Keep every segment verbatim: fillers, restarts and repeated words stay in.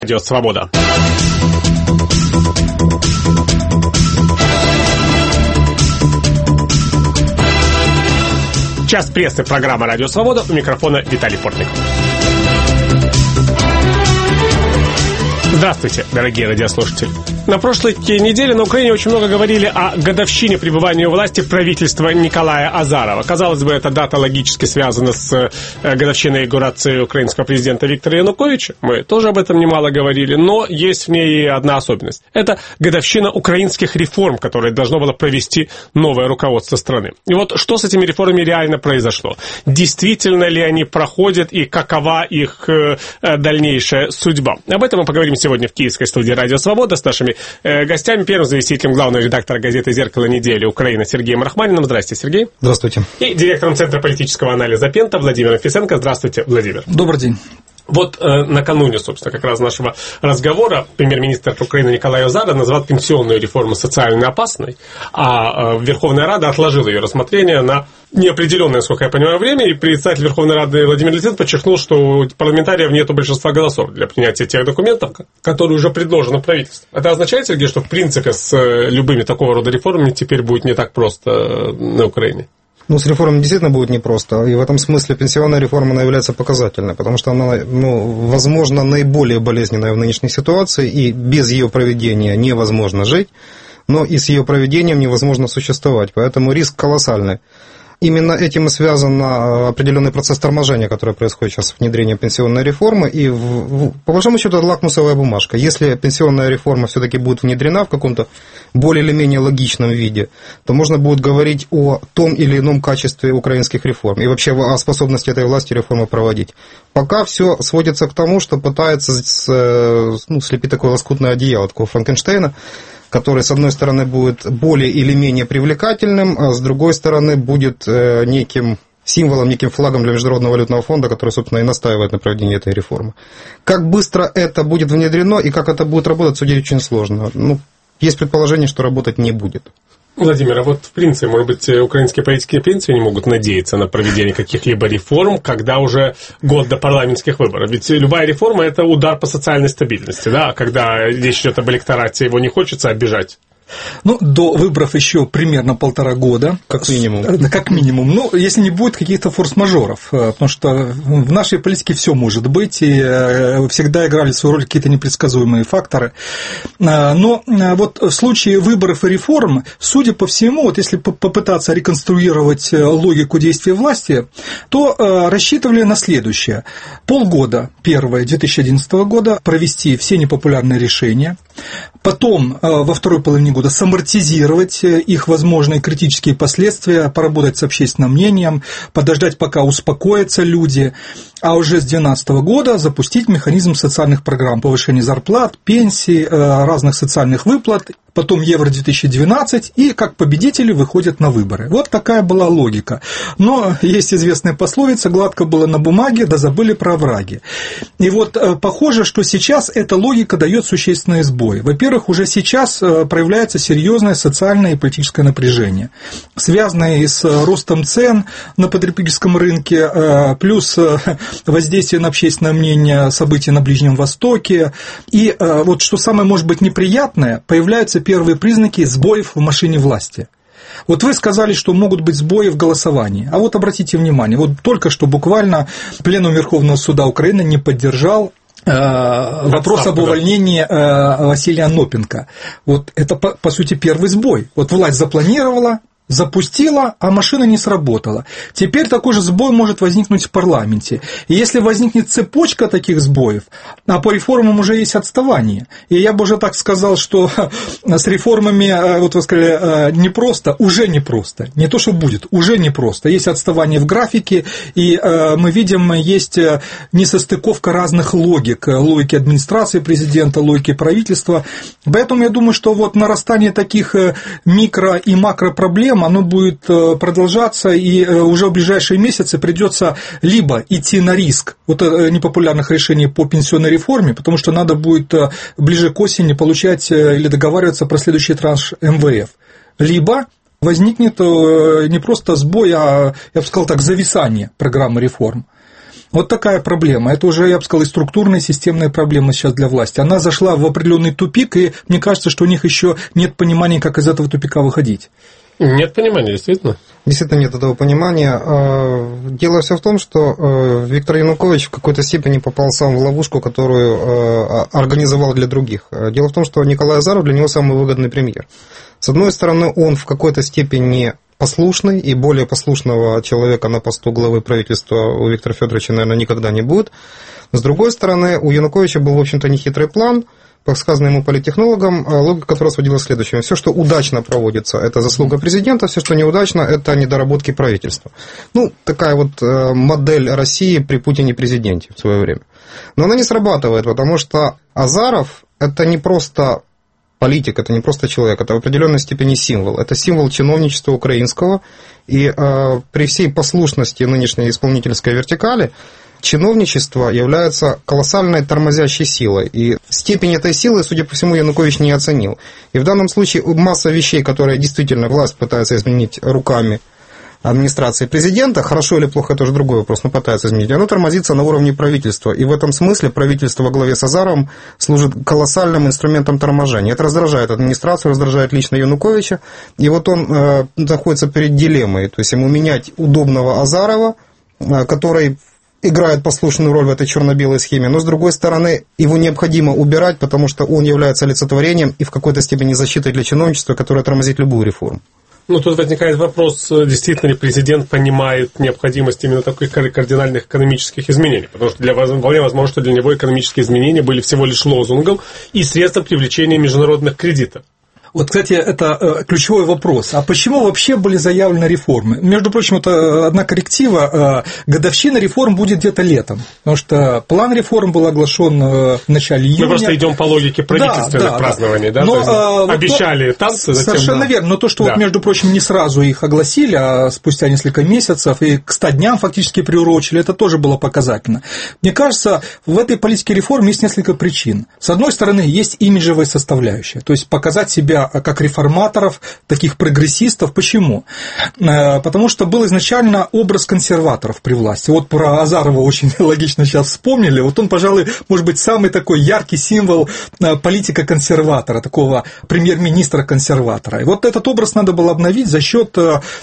Радио Свобода. Час прессы, программа «Радио Свобода». У микрофона Виталий Портников. Здравствуйте, дорогие радиослушатели. На прошлой неделе на Украине очень много говорили о годовщине пребывания у власти правительства Николая Азарова. Казалось бы, эта дата логически связана с годовщиной инаугурации украинского президента Виктора Януковича. Мы тоже об этом немало говорили, но есть в ней одна особенность. Это годовщина украинских реформ, которые должно было провести новое руководство страны. И вот что с этими реформами реально произошло? Действительно ли они проходят и какова их дальнейшая судьба? Об этом мы поговорим сегодня в киевской студии «Радио Свобода» с нашими э, гостями. Первым заместителем главного редактора газеты «Зеркало недели» Украины Сергеем Рахманиным. Здравствуйте, Сергей. Здравствуйте. И директором Центра политического анализа «Пента» Владимиром Фисенко. Здравствуйте, Владимир. Добрый день. Вот э, накануне, собственно, как раз нашего разговора премьер-министр Украины Николай Азаров назвал пенсионную реформу социально опасной, а э, Верховная Рада отложила ее рассмотрение на неопределенное, насколько я понимаю, время, и председатель Верховной Рады Владимир Литвин подчеркнул, что у парламентариев нет большинства голосов для принятия тех документов, которые уже предложены правительству. Это означает, Сергей, что в принципе с любыми такого рода реформами теперь будет не так просто на Украине? Ну, с реформой действительно будет непросто, и в этом смысле пенсионная реформа, она является показательной, потому что она, ну, возможно, наиболее болезненная в нынешней ситуации, и без ее проведения невозможно жить, но и с ее проведением невозможно существовать, поэтому риск колоссальный. Именно этим и связан определенный процесс торможения, который происходит сейчас с внедрением пенсионной реформы. И, в, по большому счету, это лакмусовая бумажка. Если пенсионная реформа все-таки будет внедрена в каком-то более или менее логичном виде, то можно будет говорить о том или ином качестве украинских реформ и вообще о способности этой власти реформы проводить. Пока все сводится к тому, что пытается ну, слепить такое лоскутное одеяло, такого Франкенштейна, который, с одной стороны, будет более или менее привлекательным, а с другой стороны, будет неким символом, неким флагом для Международного валютного фонда, который, собственно, и настаивает на проведении этой реформы. Как быстро это будет внедрено и как это будет работать, судить очень сложно. Ну, есть предположение, что работать не будет. Владимир, а вот в принципе, может быть, украинские политики в принципе не могут надеяться на проведение каких-либо реформ, когда уже год до парламентских выборов. Ведь любая реформа – это удар по социальной стабильности, да? Когда речь идет об электорате, его не хочется обижать. Ну, до выборов еще примерно полтора года. Как минимум. Как минимум. Ну, если не будет каких-то форс-мажоров. Потому что в нашей политике все может быть, и всегда играли свою роль какие-то непредсказуемые факторы. Но вот в случае выборов и реформ, судя по всему, вот если попытаться реконструировать логику действия власти, то рассчитывали на следующее. Полгода, первое, две тысячи одиннадцатого года, провести все непопулярные решения. Потом во второй половине года самортизировать их возможные критические последствия, поработать с общественным мнением, подождать, пока успокоятся люди, а уже с две тысячи двенадцатого года запустить механизм социальных программ, повышения зарплат, пенсий, разных социальных выплат, потом Евро-две тысячи двенадцать, и как победители выходят на выборы. Вот такая была логика. Но есть известная пословица: гладко было на бумаге, да забыли про овраги. И вот похоже, что сейчас эта логика дает существенные сбои. Во-первых, уже сейчас проявляется серьезное социальное и политическое напряжение, связанное с ростом цен на потребительском рынке, плюс воздействие на общественное мнение событий на Ближнем Востоке. И вот что самое, может быть, неприятное, появляются первые признаки сбоев в машине власти. Вот вы сказали, что могут быть сбои в голосовании. А вот обратите внимание, вот только что буквально Пленум Верховного суда Украины не поддержал вопрос об увольнении Василия Анопенко. Вот это, по, по сути, первый сбой. Вот власть запланировала, запустила, а машина не сработала. Теперь такой же сбой может возникнуть в парламенте. И если возникнет цепочка таких сбоев, а по реформам уже есть отставание, и я бы уже так сказал, что с реформами, вот вы сказали, непросто, уже непросто, не то, что будет, уже непросто. Есть отставание в графике, и мы видим, есть несостыковка разных логик, логики администрации президента, логики правительства. Поэтому я думаю, что вот нарастание таких микро- и макропроблем, оно будет продолжаться, и уже в ближайшие месяцы придется либо идти на риск вот непопулярных решений по пенсионной реформе, потому что надо будет ближе к осени получать или договариваться про следующий транш эм вэ эф, либо возникнет не просто сбой, а, я бы сказал так, зависание программы реформ. Вот такая проблема. Это уже, я бы сказал, и структурная, и системная проблема сейчас для власти. Она зашла в определенный тупик, и мне кажется, что у них еще нет понимания, как из этого тупика выходить. Нет понимания, действительно. Действительно нет этого понимания. Дело все в том, что Виктор Янукович в какой-то степени попал сам в ловушку, которую организовал для других. Дело в том, что Николай Азаров для него самый выгодный премьер. С одной стороны, он в какой-то степени послушный, и более послушного человека на посту главы правительства у Виктора Федоровича, наверное, никогда не будет. С другой стороны, у Януковича был, в общем-то, нехитрый план. По сказанному ему политтехнологам, логика которая сводилась к следующему. Все, что удачно проводится, это заслуга президента, все, что неудачно, это недоработки правительства. Ну, такая вот модель России при Путине-президенте в свое время. Но она не срабатывает, потому что Азаров – это не просто политик, это не просто человек, это в определенной степени символ. Это символ чиновничества украинского, и э, при всей послушности нынешней исполнительской вертикали чиновничество является колоссальной тормозящей силой, и степень этой силы, судя по всему, Янукович не оценил. И в данном случае масса вещей, которые действительно власть пытается изменить руками администрации президента, хорошо или плохо, это уже другой вопрос, но пытается изменить, оно тормозится на уровне правительства. И в этом смысле правительство во главе с Азаровым служит колоссальным инструментом торможения. Это раздражает администрацию, раздражает лично Януковича, и вот он э, находится перед дилеммой, то есть ему менять удобного Азарова, э, который играет послушную роль в этой черно-белой схеме, но, с другой стороны, его необходимо убирать, потому что он является олицетворением и в какой-то степени защитой для чиновничества, которое тормозит любую реформу. Ну, тут возникает вопрос, действительно ли президент понимает необходимость именно таких кардинальных экономических изменений, потому что для, вполне возможно, что для него экономические изменения были всего лишь лозунгом и средством привлечения международных кредитов. Вот, кстати, это ключевой вопрос. А почему вообще были заявлены реформы? Между прочим, это одна корректива. Годовщина реформ будет где-то летом, потому что план реформ был оглашен в начале июня. Мы просто идем по логике правительственных да, да, празднований, да? Но, то есть, обещали то, танцы, затем... Совершенно да. верно. Но то, что, да. вот, между прочим, не сразу их огласили, а спустя несколько месяцев, и к ста дням фактически приурочили, это тоже было показательно. Мне кажется, в этой политике реформ есть несколько причин. С одной стороны, есть имиджевая составляющая, то есть показать себя как реформаторов, таких прогрессистов. Почему? Потому что был изначально образ консерваторов при власти. Вот про Азарова очень логично сейчас вспомнили. Вот он, пожалуй, может быть, самый такой яркий символ политика-консерватора, такого премьер-министра-консерватора. И вот этот образ надо было обновить за счет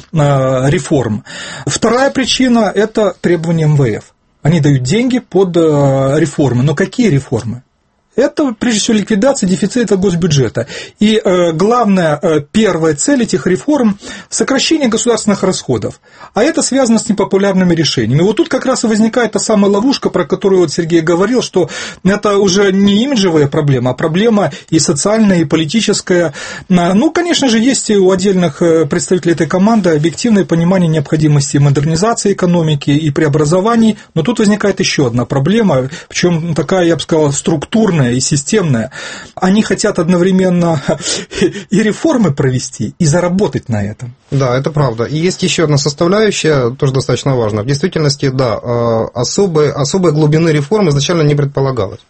реформ. Вторая причина – это требования эм вэ эф. Они дают деньги под реформы. Но какие реформы? Это, прежде всего, ликвидация дефицита госбюджета. И э, главная, э, первая цель этих реформ – сокращение государственных расходов. А это связано с непопулярными решениями. Вот тут как раз и возникает та самая ловушка, про которую вот Сергей говорил, что это уже не имиджевая проблема, а проблема и социальная, и политическая. Ну, конечно же, есть у отдельных представителей этой команды объективное понимание необходимости модернизации экономики и преобразований, но тут возникает еще одна проблема, причем такая, я бы сказал, структурная и системная. Они хотят одновременно и реформы провести, и заработать на этом. Да, это правда. И есть еще одна составляющая, тоже достаточно важная. В действительности, да, особой, особой глубины реформ изначально не предполагалось.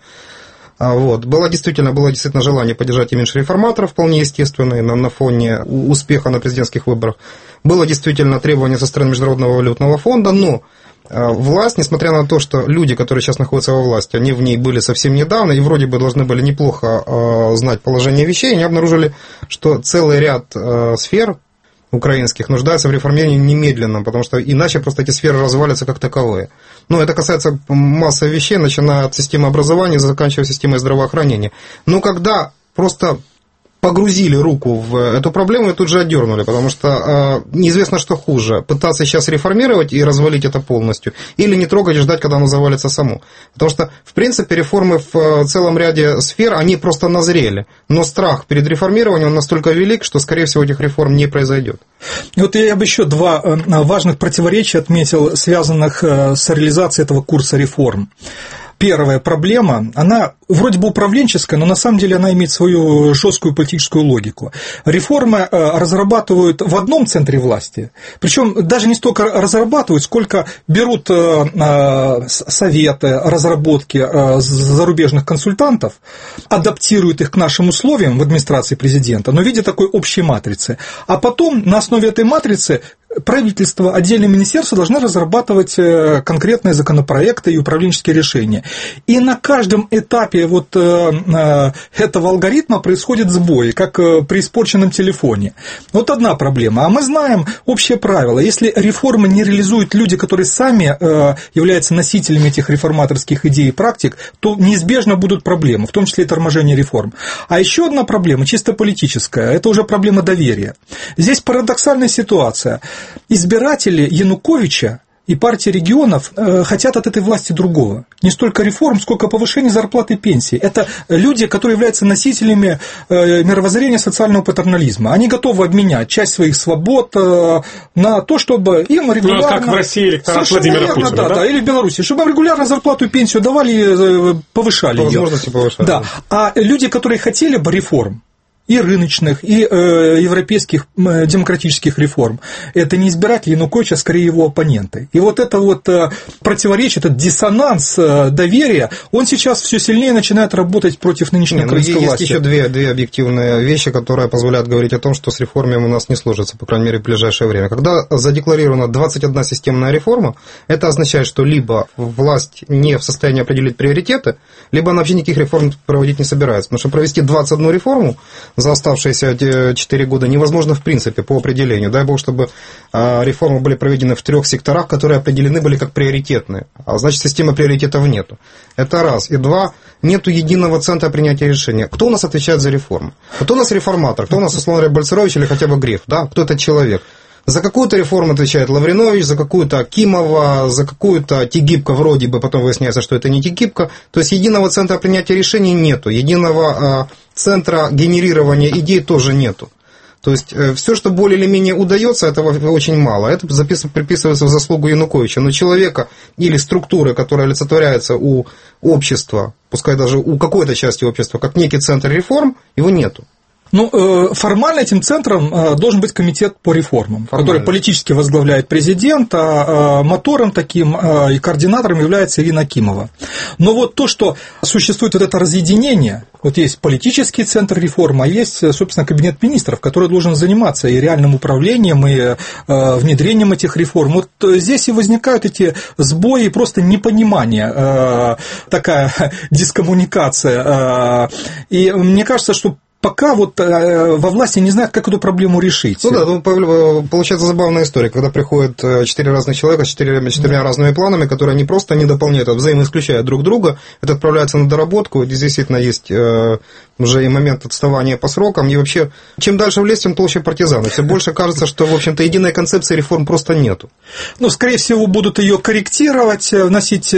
Вот. Было, действительно, было действительно желание поддержать имидж реформаторов, вполне естественный, на, на фоне успеха на президентских выборах. Было действительно требование со стороны Международного валютного фонда, но власть, несмотря на то, что люди, которые сейчас находятся во власти, они в ней были совсем недавно и вроде бы должны были неплохо знать положение вещей, они обнаружили, что целый ряд сфер украинских нуждаются в реформировании немедленном, потому что иначе просто эти сферы развалятся как таковые. Ну, это касается массы вещей, начиная от системы образования, заканчивая системой здравоохранения. Но когда просто погрузили руку в эту проблему и тут же отдернули, потому что э, неизвестно, что хуже, пытаться сейчас реформировать и развалить это полностью, или не трогать и ждать, когда оно завалится само. Потому что, в принципе, реформы в целом ряде сфер, они просто назрели, но страх перед реформированием он настолько велик, что, скорее всего, этих реформ не произойдет. Вот я бы еще два важных противоречия отметил, связанных с реализацией этого курса реформ. Первая проблема, она вроде бы управленческая, но на самом деле она имеет свою жесткую политическую логику. Реформы разрабатывают в одном центре власти, причем даже не столько разрабатывают, сколько берут советы, разработки зарубежных консультантов, адаптируют их к нашим условиям в администрации президента, но в виде такой общей матрицы. А потом на основе этой матрицы правительство, отдельные министерства должны разрабатывать конкретные законопроекты и управленческие решения. И на каждом этапе вот этого алгоритма происходит сбой, как при испорченном телефоне. Вот одна проблема. А мы знаем общее правило. Если реформы не реализуют люди, которые сами являются носителями этих реформаторских идей и практик, то неизбежно будут проблемы, в том числе и торможение реформ. А еще одна проблема, чисто политическая, это уже проблема доверия. Здесь парадоксальная ситуация. Избиратели Януковича и партии регионов хотят от этой власти другого. Не столько реформ, сколько повышения зарплаты и пенсий. Это люди, которые являются носителями мировоззрения социального патернализма. Они готовы обменять часть своих свобод на то, чтобы им регулярно... Ну, как в России электорат Владимира верно, Путина, да, да? да, или в Беларуси, чтобы им регулярно зарплату и пенсию давали, повышали ее. Возможности повышали. Да. А люди, которые хотели бы реформ, и рыночных, и э, европейских э, демократических реформ. Это не избиратели Януковича, а скорее его оппоненты. И вот это вот э, противоречие, этот диссонанс э, доверия, он сейчас все сильнее начинает работать против нынешней украинской есть власти. Есть еще две, две объективные вещи, которые позволяют говорить о том, что с реформами у нас не сложится, по крайней мере, в ближайшее время. Когда задекларирована двадцать одна системная реформа, это означает, что либо власть не в состоянии определить приоритеты, либо она вообще никаких реформ проводить не собирается. Потому что провести двадцать одну реформу за оставшиеся четыре года невозможно в принципе по определению. Дай бог, чтобы реформы были проведены в трех секторах, которые определены были как приоритетные. А значит, системы приоритетов нету. Это раз. И два, нету единого центра принятия решения. Кто у нас отвечает за реформу? Кто у нас реформатор? Кто у нас, условно говоря, Бальцерович или хотя бы Греф? Да? Кто этот человек? За какую-то реформу отвечает Лавринович, за какую-то Акимова, за какую-то Тигибко вроде бы, потом выясняется, что это не Тигибко. То есть единого центра принятия решений нету, единого центра генерирования идей тоже нету. То есть все, что более или менее удается, этого очень мало. Это приписывается в заслугу Януковича. Но человека или структуры, которая олицетворяется у общества, пускай даже у какой-то части общества, как некий центр реформ, его нету. Ну, формально этим центром должен быть комитет по реформам, формально, который политически возглавляет президент, а мотором таким и координатором является Ирина Акимова. Но вот то, что существует вот это разъединение, вот есть политический центр реформ, а есть, собственно, кабинет министров, который должен заниматься и реальным управлением, и внедрением этих реформ. Вот здесь и возникают эти сбои, и просто непонимание, такая дискоммуникация. И мне кажется, что пока вот во власти не знают, как эту проблему решить. Ну да, ну, получается забавная история, когда приходят четыре разных человека с четырьмя, четырьмя да. разными планами, которые не просто не дополняют, а взаимоисключают друг друга, это отправляется на доработку, здесь действительно есть уже и момент отставания по срокам, и вообще, чем дальше в лес, тем толще партизаны. Все больше кажется, что, в общем-то, единой концепции реформ просто нету. Ну, скорее всего, будут ее корректировать, вносить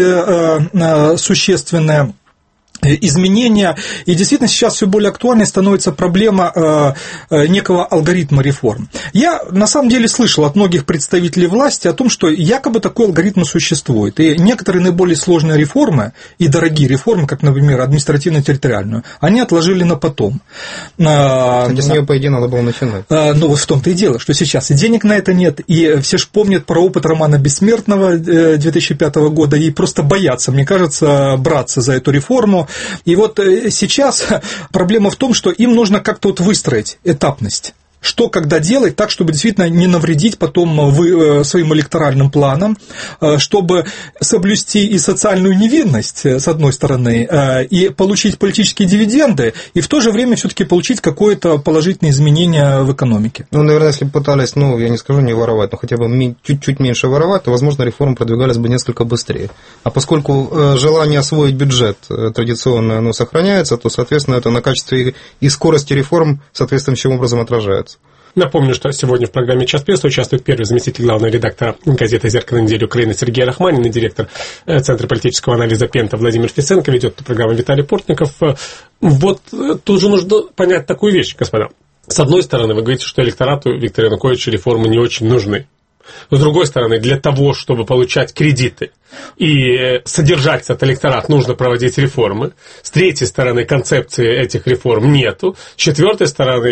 существенные изменения, и действительно сейчас все более актуальной становится проблема э, некого алгоритма реформ. Я на самом деле слышал от многих представителей власти о том, что якобы такой алгоритм существует, и некоторые наиболее сложные реформы и дорогие реформы, как, например, административно-территориальную, они отложили на потом. Кстати, с нее, по идее, надо было начинать. Ну, вот в том-то и дело, что сейчас и денег на это нет, и все же помнят про опыт Романа Бессмертного две тысячи пятого года, и просто боятся, мне кажется, браться за эту реформу. И вот сейчас проблема в том, что им нужно как-то вот выстроить этапность. Что, когда делать так, чтобы действительно не навредить потом своим электоральным планам, чтобы соблюсти и социальную невинность, с одной стороны, и получить политические дивиденды, и в то же время все-таки получить какое-то положительное изменение в экономике. Ну, наверное, если бы пытались, ну, я не скажу не воровать, но хотя бы чуть-чуть меньше воровать, то, возможно, реформы продвигались бы несколько быстрее. А поскольку желание освоить бюджет традиционно оно сохраняется, то, соответственно, это на качестве и скорости реформ соответствующим образом отражается. Напомню, что сегодня в программе «Час пресса» участвует первый заместитель главного редактора газеты «Зеркало недели Украины» Сергей Рахманин и директор Центра политического анализа «Пента» Владимир Фисенко, ведет эту программу Виталий Портников. Вот тут же нужно понять такую вещь, господа. С одной стороны, вы говорите, что электорату Виктора Януковича реформы не очень нужны. С другой стороны, для того, чтобы получать кредиты, и содержать этот электорат нужно проводить реформы. С третьей стороны, концепции этих реформ нету. С четвертой стороны,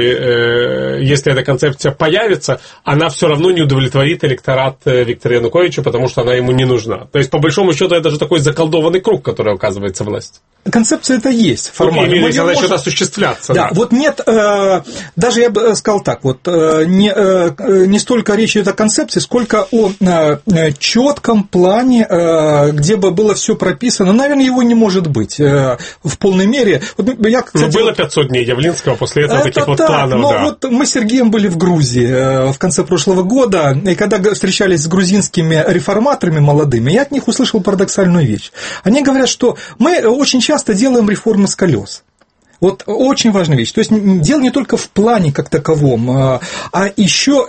если эта концепция появится, она все равно не удовлетворит электорат Виктора Януковича, потому что она ему не нужна. То есть, по большому счету, это же такой заколдованный круг, который оказывается власть. Концепция это есть формально. Ну, она начнет осуществляться. Да, да, вот нет, э, даже я бы сказал так, вот э, не, э, не столько речь идет о концепции, сколько о э, четком плане, э, где бы было все прописано. Наверное, его не может быть э, в полной мере. Вот я, кстати, ну, было вот, пятьсот дней Явлинского, после этого это таких вот так, планов. Но да. вот мы с Сергеем были в Грузии э, в конце прошлого года, и когда встречались с грузинскими реформаторами молодыми, я от них услышал парадоксальную вещь. Они говорят, что мы очень часто делаем реформы с колес. Вот очень важная вещь. То есть дело не только в плане как таковом, а еще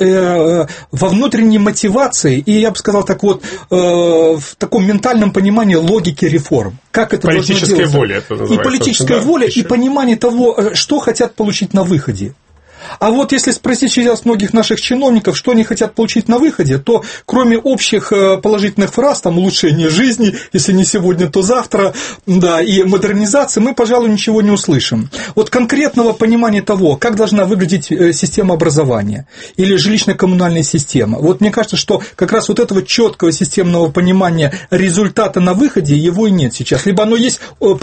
во внутренней мотивации, и я бы сказал так вот, в таком ментальном понимании логики реформ. Как это политическая воля это называется. И политическая да, воля, еще. И понимание того, что хотят получить на выходе. А вот если спросить сейчас многих наших чиновников, что они хотят получить на выходе, то кроме общих положительных фраз, там, улучшение жизни, если не сегодня, то завтра, да, и модернизации, мы, пожалуй, ничего не услышим. Вот конкретного понимания того, как должна выглядеть система образования или жилищно-коммунальная система, вот мне кажется, что как раз вот этого четкого системного понимания результата на выходе, его и нет сейчас. Либо оно есть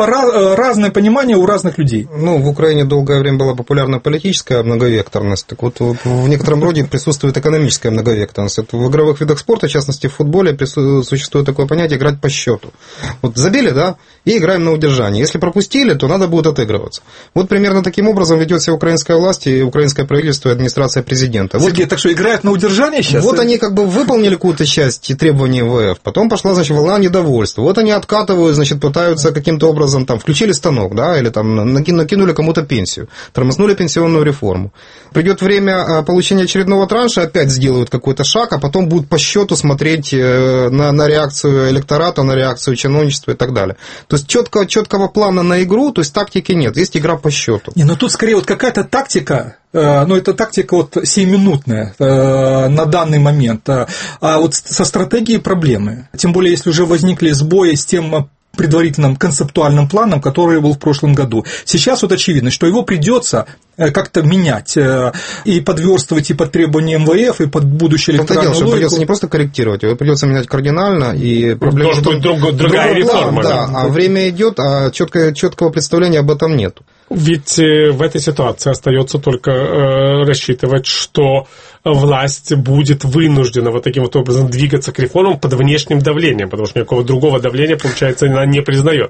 разное понимание у разных людей. Ну, в Украине долгое время была популярна политическая многовековая многовекторность. Так вот, в некотором роде присутствует экономическая многовекторность. Это в игровых видах спорта, в частности в футболе, существует такое понятие играть по счету. Вот забили, да, и играем на удержание. Если пропустили, то надо будет отыгрываться. Вот примерно таким образом ведет себя украинская власть и украинское правительство и администрация президента. Сергей, вот, так что играют на удержание сейчас? Вот они как бы выполнили какую-то часть требований МВФ, потом пошла, значит, волна недовольства. Вот они откатывают, значит, пытаются каким-то образом, там, включили станок, да, или там накинули кому-то пенсию, тормознули пенсионную реформу. Придет время получения очередного транша, опять сделают какой-то шаг, а потом будут по счету смотреть на, на реакцию электората, на реакцию чиновничества и так далее. То есть четкого, четкого плана на игру, то есть тактики нет, есть игра по счету. Не, ну тут скорее вот какая-то тактика, ну это тактика вот сиюминутная на данный момент, а вот со стратегией проблемы. Тем более, если уже возникли сбои с тем предварительным концептуальным планом, который был в прошлом году. Сейчас вот очевидно, что его придется как-то менять и подверстывать и под требования МВФ, и под будущее электоральную логику. Придется не просто корректировать, его придется менять кардинально. И проблема должна быть друг, другая реформа. Да, да, а время идет, а четкого, четкого представления об этом нет. Ведь в этой ситуации остается только э, рассчитывать, что власть будет вынуждена вот таким вот образом двигаться к реформам под внешним давлением, потому что никакого другого давления, получается, она не признает.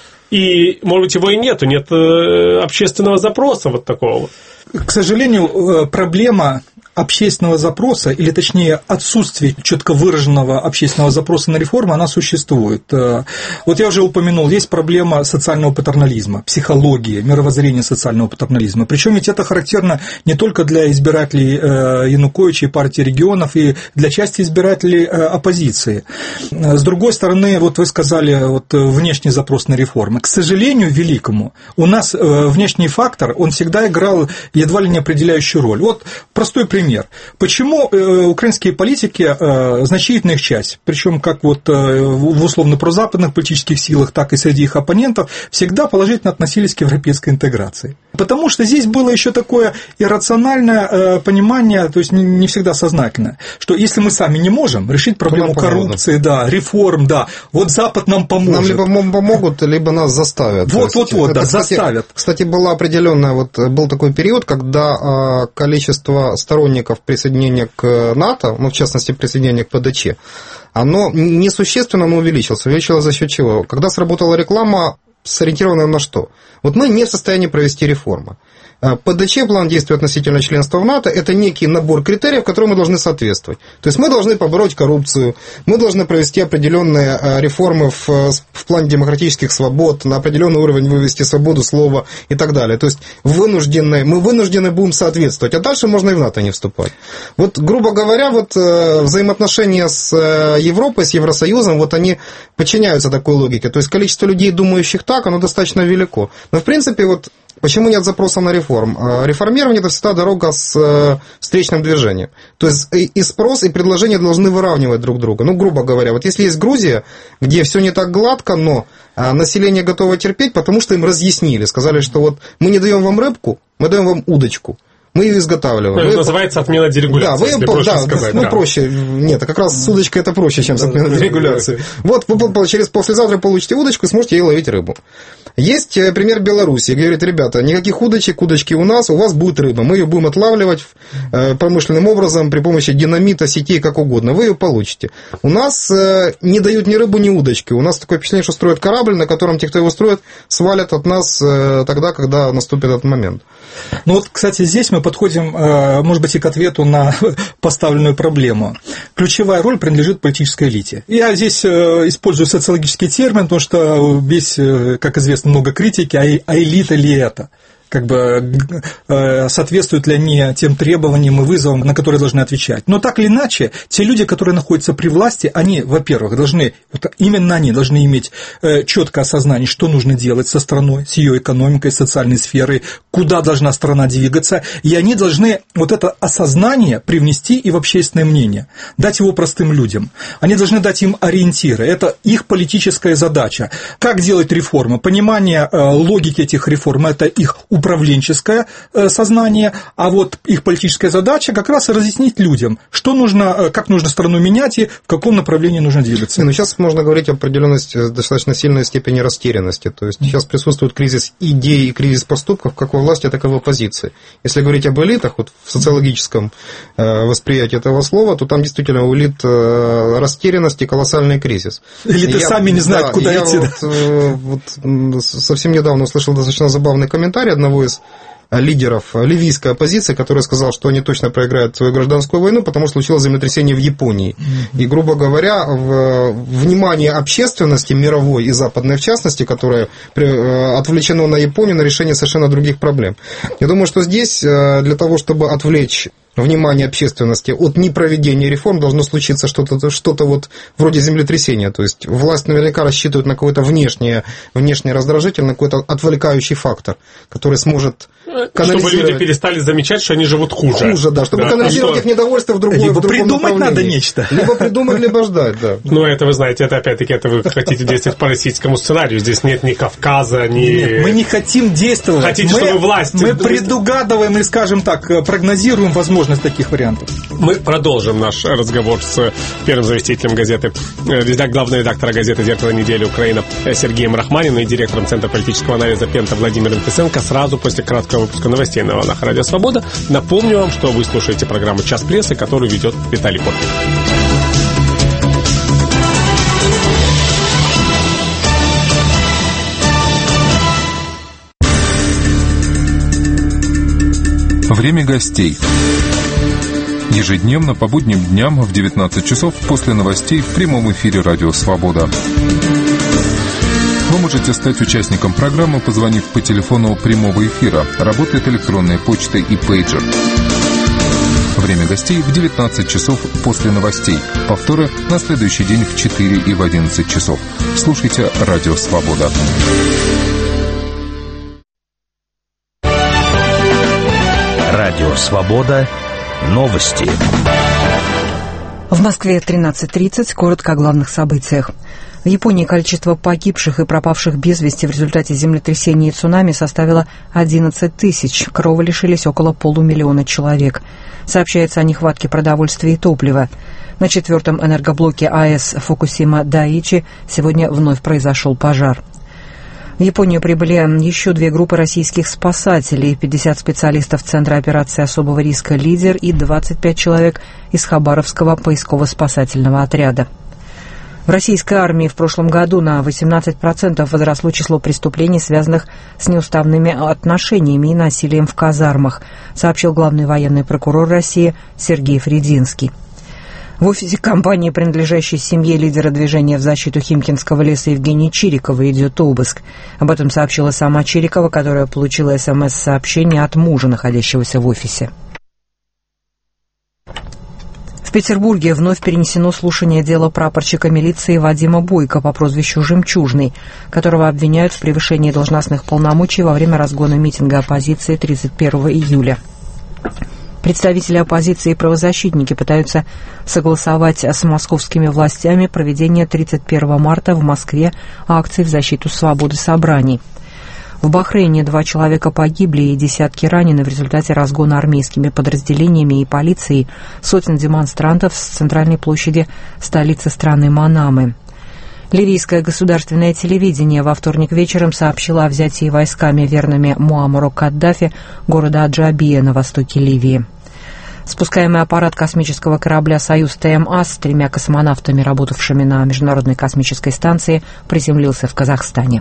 И, может быть, его и нету, нет э, общественного запроса вот такого. К сожалению, проблема общественного запроса, или точнее отсутствие четко выраженного общественного запроса на реформу, она существует. Вот я уже упомянул, есть проблема социального патернализма, психологии, мировоззрения социального патернализма. Причем ведь это характерно не только для избирателей Януковича и партии регионов, и для части избирателей оппозиции. С другой стороны, вот вы сказали, вот внешний запрос на реформы. К сожалению, великому, у нас внешний фактор, он всегда играл едва ли не определяющую роль. Вот простой пример. Почему украинские политики, значительная их часть, причем как вот в условно прозападных политических силах, так и среди их оппонентов, всегда положительно относились к европейской интеграции? Потому что здесь было еще такое иррациональное понимание, то есть не всегда сознательное, что если мы сами не можем решить проблему коррупции, да, реформ, да, вот Запад нам поможет. Нам либо помогут, либо нас заставят. Вот, вот, вот, да, кстати, заставят. Кстати, была определенная, вот был такой период, когда количество сторонников присоединения к НАТО, ну, в частности, присоединения к ПДЧ, оно несущественно, но увеличилось. Увеличилось за счет чего? Когда сработала реклама, сориентированная на что? Вот мы не в состоянии провести реформы. ПДЧ, план действий относительно членства в НАТО, это некий набор критериев, которым мы должны соответствовать. То есть мы должны побороть коррупцию, мы должны провести определенные реформы в, в плане демократических свобод, на определенный уровень вывести свободу слова и так далее. То есть вынуждены, мы вынуждены будем соответствовать, а дальше можно и в НАТО не вступать. Вот, грубо говоря, вот взаимоотношения с Европой, с Евросоюзом, вот они подчиняются такой логике. То есть количество людей, думающих так, оно достаточно велико. Но в принципе вот Почему нет запроса на реформ? Реформирование – это всегда дорога с встречным движением. То есть и спрос, и предложение должны выравнивать друг друга. Ну, грубо говоря, вот если есть Грузия, где все не так гладко, но население готово терпеть, потому что им разъяснили, сказали, что вот мы не даем вам рыбку, мы даем вам удочку. Мы ее изготавливаем. Это вы... называется отмена дерегуляции. Да, вы, если проще да, сказать. Ну, да. проще. Нет, как раз с удочкой это проще, чем с отменой дерегуляции. Вот вы через послезавтра получите удочку и сможете ей ловить рыбу. Есть пример Беларуси. Говорит, ребята, никаких удочек, удочки у нас, у вас будет рыба. Мы ее будем отлавливать промышленным образом при помощи динамита, сетей, как угодно. Вы ее получите. У нас не дают ни рыбу, ни удочки. У нас такое впечатление, что строят корабль, на котором те, кто его строит, свалят от нас тогда, когда наступит этот момент. Ну вот, кстати, здесь мы подходим, может быть, и к ответу на поставленную проблему. Ключевая роль принадлежит политической элите. Я здесь использую социологический термин, потому что здесь, как известно, много критики, а элита ли это? Как бы соответствуют ли они тем требованиям и вызовам, на которые должны отвечать. Но так или иначе, те люди, которые находятся при власти, они, во-первых, должны, вот именно они должны иметь четкое осознание, что нужно делать со страной, с ее экономикой, социальной сферой, куда должна страна двигаться, и они должны вот это осознание привнести и в общественное мнение, дать его простым людям. Они должны дать им ориентиры, это их политическая задача. Как делать реформы? Понимание логики этих реформ – это их управленческое сознание, а вот их политическая задача как раз разъяснить людям, что нужно, как нужно страну менять и в каком направлении нужно двигаться. Ну, сейчас можно говорить о определенности, достаточно сильной степени растерянности. То есть сейчас присутствует кризис идей и кризис поступков как во власти, так и в оппозиции. Если говорить об элитах, вот в социологическом восприятии этого слова, то там действительно у элит растерянность и колоссальный кризис. Элиты я, сами не знают, да, куда я идти. Вот, вот, совсем недавно услышал достаточно забавный комментарий одного из лидеров ливийской оппозиции, который сказал, что они точно проиграют свою гражданскую войну, потому что случилось землетрясение в Японии. Mm-hmm. И, грубо говоря, в внимание общественности, мировой и западной в частности, которое отвлечено на Японию, на решение совершенно других проблем. Я думаю, что здесь для того, чтобы отвлечь внимание общественности от непроведения реформ, должно случиться что-то, что-то вот вроде землетрясения. То есть власть наверняка рассчитывает на какой-то внешний, внешний раздражитель, на какой-то отвлекающий фактор, который сможет канализировать... Чтобы люди перестали замечать, что они живут хуже. Хуже, да, чтобы да. канализировать а их недовольство в другое. Либо в придумать надо нечто. Либо придумать, либо ждать, да. Ну, это вы знаете, это опять-таки, это вы хотите действовать по российскому сценарию. Здесь нет ни Кавказа, ни... Нет, мы не хотим действовать. Хотите, мы, чтобы власть... Мы предугадываем или, скажем так, прогнозируем возможность таких вариантов. Мы продолжим наш разговор с первым заместителем газеты, главного редактора газеты «Зеркало недели Украина» Сергеем Рахманиным и директором Центра политического анализа Пента Владимиром Песенко сразу после краткого выпуска новостей на волнах Радио Свобода. Напомню вам, что вы слушаете программу «Час прессы», которую ведет Виталий Портник. Время гостей. Ежедневно по будним дням в девятнадцать часов после новостей в прямом эфире «Радио Свобода». Вы можете стать участником программы, позвонив по телефону прямого эфира. Работает электронная почта и пейджер. Время гостей в девятнадцать часов после новостей. Повторы на следующий день в четыре и в одиннадцать часов. Слушайте «Радио Свобода». Радио Свобода. Новости. В Москве тринадцать тридцать. Коротко о главных событиях. В Японии количество погибших и пропавших без вести в результате землетрясения и цунами составило одиннадцать тысяч. Крови лишились около полумиллиона человек. Сообщается о нехватке продовольствия и топлива. На четвертом энергоблоке АЭС Фукусима-Дайичи сегодня вновь произошел пожар. В Японию прибыли еще две группы российских спасателей, пятьдесят специалистов Центра операции особого риска «Лидер» и двадцать пять человек из Хабаровского поисково-спасательного отряда. В российской армии в прошлом году на восемнадцать процентов возросло число преступлений, связанных с неуставными отношениями и насилием в казармах, сообщил главный военный прокурор России Сергей Фрединский. В офисе компании, принадлежащей семье лидера движения в защиту Химкинского леса Евгении Чириковой, идет обыск. Об этом сообщила сама Чирикова, которая получила СМС-сообщение от мужа, находящегося в офисе. В Петербурге вновь перенесено слушание дела прапорщика милиции Вадима Бойко по прозвищу «Жемчужный», которого обвиняют в превышении должностных полномочий во время разгона митинга оппозиции тридцать первого июля. Представители оппозиции и правозащитники пытаются согласовать с московскими властями проведение тридцать первого марта в Москве акций в защиту свободы собраний. В Бахрейне два человека погибли и десятки ранены в результате разгона армейскими подразделениями и полицией сотен демонстрантов с центральной площади столицы страны Манамы. Ливийское государственное телевидение во вторник вечером сообщило о взятии войсками, верными Муаммару Каддафи, города Аджабия на востоке Ливии. Спускаемый аппарат космического корабля «Союз ТМА» с тремя космонавтами, работавшими на Международной космической станции, приземлился в Казахстане.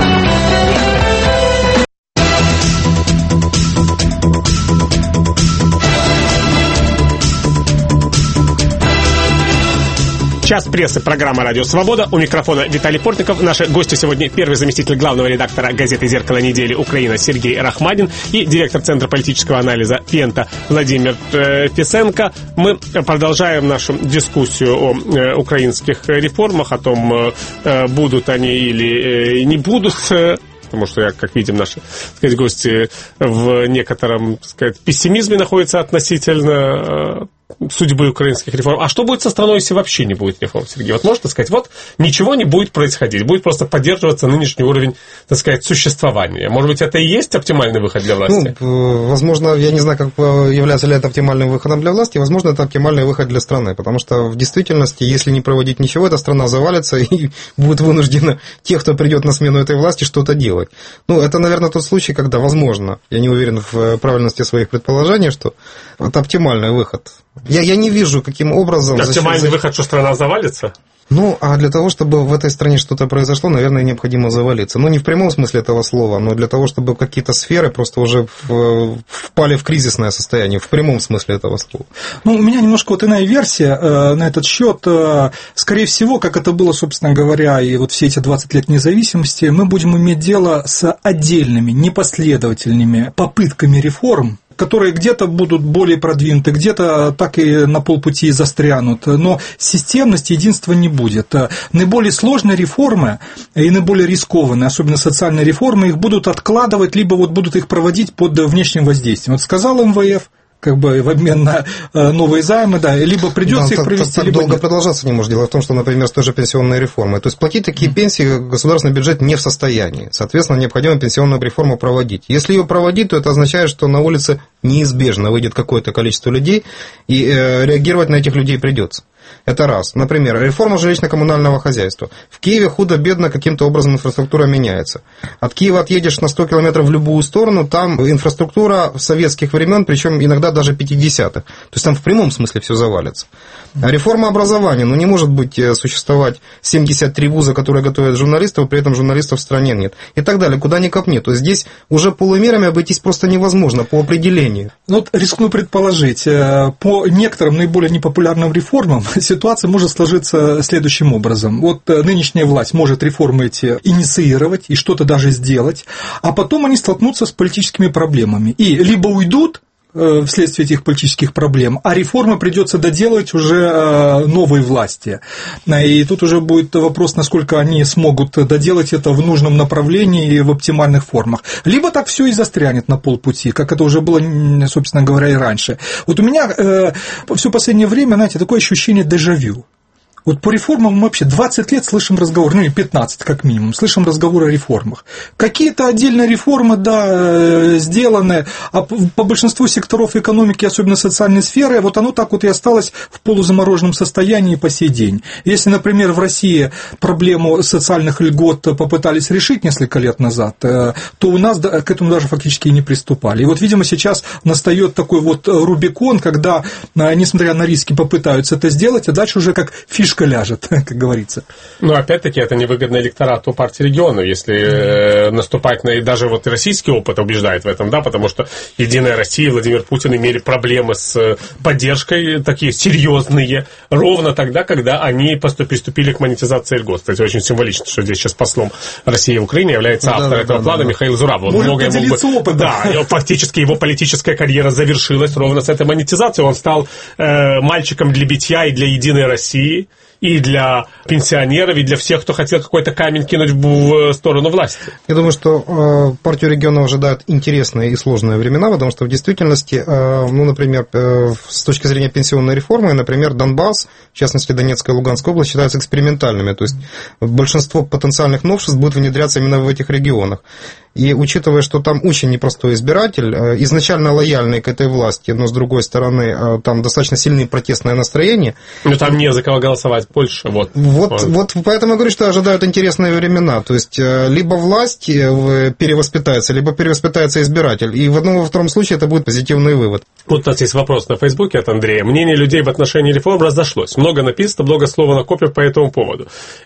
Час прессы, программа «Радио Свобода». У микрофона Виталий Портников. Наши гости сегодня первый заместитель главного редактора газеты «Зеркало недели» Украина Сергей Рахмадин и директор Центра политического анализа «Пента» Владимир э, Фисенко. Мы продолжаем нашу дискуссию о э, украинских реформах, о том, э, будут они или э, не будут. Потому что, я, как видим, наши, так сказать, гости в некотором, так сказать, пессимизме находятся относительно судьбы украинских реформ. А что будет со страной, если вообще не будет реформ, Сергей? Вот можно сказать, вот ничего не будет происходить, будет просто поддерживаться нынешний уровень, так сказать, существования. Может быть, это и есть оптимальный выход для власти? Ну, возможно, я не знаю, как является ли это оптимальным выходом для власти, возможно, это оптимальный выход для страны, потому что в действительности, если не проводить ничего, эта страна завалится и будет вынуждена тех, кто придет на смену этой власти, что-то делать. Ну, это, наверное, тот случай, когда, возможно, я не уверен в правильности своих предположений, что это оптимальный выход. Я, я не вижу, каким образом... Оптимальный защищать... выход, что страна завалится? Ну, а для того, чтобы в этой стране что-то произошло, наверное, необходимо завалиться. Ну, не в прямом смысле этого слова, но для того, чтобы какие-то сферы просто уже впали в кризисное состояние, в прямом смысле этого слова. Ну, у меня немножко вот иная версия э, на этот счет. Э, скорее всего, как это было, собственно говоря, и вот все эти двадцать лет независимости, мы будем иметь дело с отдельными, непоследовательными попытками реформ, которые где-то будут более продвинуты, где-то так и на полпути застрянут, но системности, единства не будет. Наиболее сложные реформы и наиболее рискованные, особенно социальные реформы, их будут откладывать, либо вот будут их проводить под внешним воздействием. Вот сказал эм вэ эф, как бы в обмен на новые займы, да, либо придется да, их провести, так, либо долго нет. Продолжаться не может. Дело в том, что, например, с той же пенсионной реформой. То есть платить такие mm-hmm. пенсии государственный бюджет не в состоянии. Соответственно, необходимо пенсионную реформу проводить. Если ее проводить, то это означает, что на улице неизбежно выйдет какое-то количество людей, и э, реагировать на этих людей придется. Это раз. Например, реформа жилищно-коммунального хозяйства. В Киеве худо-бедно каким-то образом инфраструктура меняется. От Киева отъедешь на сто километров в любую сторону, там инфраструктура советских времен, причем иногда даже пятидесятых. То есть там в прямом смысле все завалится. А реформа образования. Ну, не может быть существовать семьдесят три вуза, которые готовят журналистов, при этом журналистов в стране нет. И так далее. Куда ни копни. То есть здесь уже полумерами обойтись просто невозможно по определению. Ну, вот рискну предположить, по некоторым наиболее непопулярным реформам ситуация может сложиться следующим образом. Вот нынешняя власть может реформы эти инициировать и что-то даже сделать, а потом они столкнутся с политическими проблемами и либо уйдут вследствие этих политических проблем, а реформы придется доделать уже новой власти. И тут уже будет вопрос, насколько они смогут доделать это в нужном направлении и в оптимальных формах. Либо так все и застрянет на полпути, как это уже было, собственно говоря, и раньше. Вот у меня все последнее время, знаете, такое ощущение дежавю. Вот по реформам мы вообще двадцать лет слышим разговор, ну и пятнадцать как минимум, слышим разговоры о реформах. Какие-то отдельные реформы, да, сделаны, а по большинству секторов экономики, особенно социальной сферы, вот оно так вот и осталось в полузамороженном состоянии по сей день. Если, например, в России проблему социальных льгот попытались решить несколько лет назад, то у нас к этому даже фактически и не приступали. И вот, видимо, сейчас настает такой вот Рубикон, когда, несмотря на риски, попытаются это сделать, а дальше уже как фишка шишка ляжет, как говорится. Но опять-таки это невыгодно электорату партии регионов, если э, наступать на... И даже вот российский опыт убеждает в этом, да, потому что Единая Россия и Владимир Путин имели проблемы с поддержкой, такие серьезные, ровно тогда, когда они приступили к монетизации льгот. Кстати, очень символично, что здесь сейчас послом России и Украины является автор да, этого да, плана да, Михаил Зураб. Он многое мог бы... опыт, да, да. Фактически его политическая карьера завершилась ровно с этой монетизацией. Он стал э, мальчиком для битья и для Единой России, и для пенсионеров, и для всех, кто хотел какой-то камень кинуть в сторону власти. Я думаю, что э, партию регионов ожидают интересные и сложные времена, потому что в действительности, э, ну, например, э, с точки зрения пенсионной реформы, например, Донбасс, в частности, Донецкая и Луганская область, считаются экспериментальными, то есть большинство потенциальных новшеств будет внедряться именно в этих регионах. И учитывая, что там очень непростой избиратель, изначально лояльный к этой власти, но с другой стороны, там достаточно сильные протестные настроения. Ну, там не за кого голосовать больше. Вот, вот, вот поэтому я говорю, что ожидают интересные времена. То есть, либо власть перевоспитается, либо перевоспитается избиратель. И в одном и во втором случае это будет позитивный вывод. Вот у нас есть вопрос на Фейсбуке от Андрея. Мнение людей в отношении реформ разошлось. Много написано, много слова накоплено по этому поводу.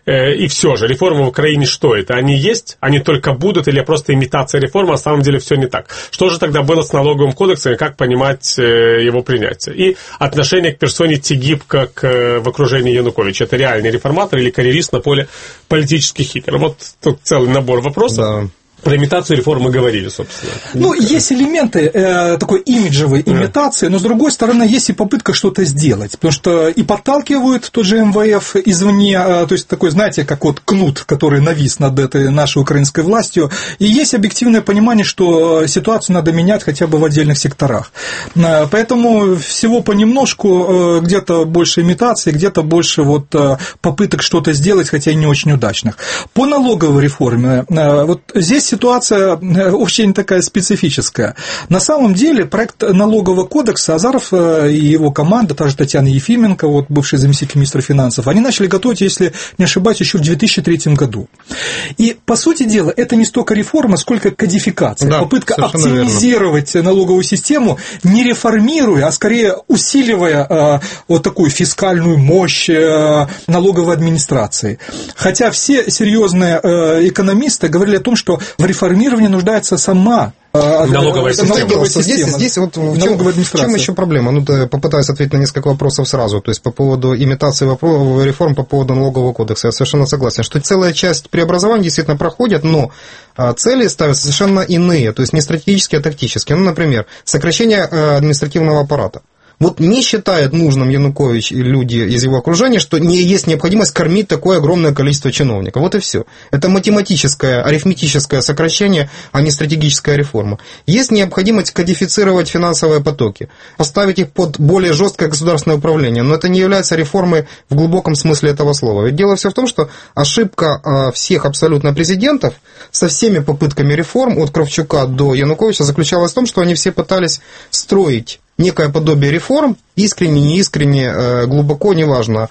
И все же, реформы в Украине что это? Они есть? Они только будут? Или просто имитация реформы, а на самом деле все не так? Что же тогда было с налоговым кодексом и как понимать его принятие? И отношение к персоне Тигиб как в окружении Януковича. Это реальный реформатор или карьерист на поле политических игр? Вот тут целый набор вопросов. Да. Про имитацию реформы говорили, собственно. Ну, есть элементы э, такой имиджевой имитации, но, с другой стороны, есть и попытка что-то сделать, потому что и подталкивают тот же эм вэ эф извне, э, то есть такой, знаете, как вот кнут, который навис над этой нашей украинской властью, и есть объективное понимание, что ситуацию надо менять хотя бы в отдельных секторах. Э, поэтому всего понемножку, э, где-то больше имитации, где-то больше вот э, попыток что-то сделать, хотя и не очень удачных. По налоговой реформе, э, вот здесь ситуация очень такая специфическая. На самом деле проект налогового кодекса Азаров и его команда, та же Татьяна Ефименко, вот бывший заместитель министра финансов, они начали готовить, если не ошибаюсь, еще в две тысячи третьем году. И, по сути дела, это не столько реформа, сколько кодификация, да, попытка оптимизировать верно. налоговую систему, не реформируя, а скорее усиливая вот такую фискальную мощь налоговой администрации. Хотя все серьезные экономисты говорили о том, что в реформировании нуждается сама налоговая система. Налоговая система. Здесь, здесь вот в чем, в чем еще проблема? Ну, попытаюсь ответить на несколько вопросов сразу. То есть по поводу имитации реформ по поводу налогового кодекса. Я совершенно согласен, что целая часть преобразований действительно проходит, но цели ставятся совершенно иные, то есть не стратегические, а тактические. Ну, например, сокращение административного аппарата. Вот не считает нужным Янукович и люди из его окружения, что не есть необходимость кормить такое огромное количество чиновников. Вот и все. Это математическое, арифметическое сокращение, а не стратегическая реформа. Есть необходимость кодифицировать финансовые потоки, поставить их под более жесткое государственное управление, но это не является реформой в глубоком смысле этого слова. Ведь дело все в том, что ошибка всех абсолютно президентов со всеми попытками реформ, от Кравчука до Януковича, заключалась в том, что они все пытались строить некое подобие реформ, искренне, неискренне, глубоко, неважно,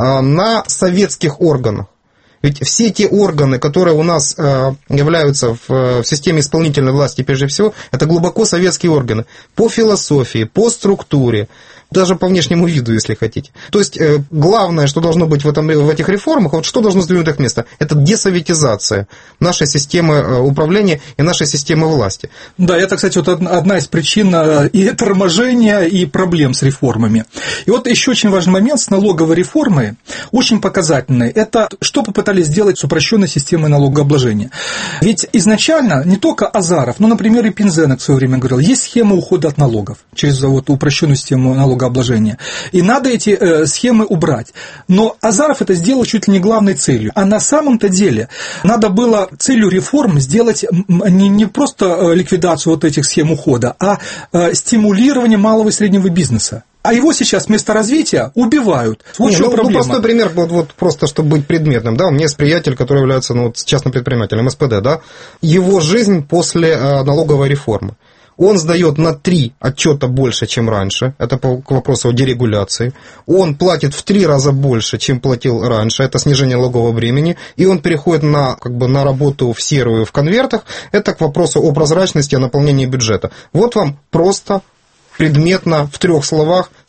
на советских органах. Ведь все те органы, которые у нас являются в системе исполнительной власти, прежде всего, это глубоко советские органы. По философии, по структуре, даже по внешнему виду, если хотите. То есть, главное, что должно быть в, этом, в этих реформах, вот что должно сдвинуть их место, это десоветизация нашей системы управления и нашей системы власти. Да, это, кстати, вот одна из причин и торможения, и проблем с реформами. И вот еще очень важный момент с налоговой реформой, очень показательный, это что попытались сделать с упрощенной системой налогообложения. Ведь изначально не только Азаров, но, например, и Пинзенок в свое время говорил, есть схема ухода от налогов через вот упрощенную систему налогообложения. обложения. И надо эти э, схемы убрать. Но Азаров это сделал чуть ли не главной целью. А на самом-то деле надо было целью реформ сделать не, не просто ликвидацию вот этих схем ухода, а э, стимулирование малого и среднего бизнеса. А его сейчас вместо развития убивают. Вот не, что ну, проблема. Ну, простой пример, вот, вот просто чтобы быть предметным. Да, у меня есть приятель, который является ну, частным предпринимателем, эс пэ дэ. Да, его жизнь после э, налоговой реформы. Он сдает на три отчета больше, чем раньше. Это по вопросу о дерегуляции. Он платит в три раза больше, чем платил раньше. Это снижение налогового бремени. И он переходит на, как бы, на работу в серую в конвертах. Это к вопросу о прозрачности, о наполнении бюджета. Вот вам просто предметно в трех словах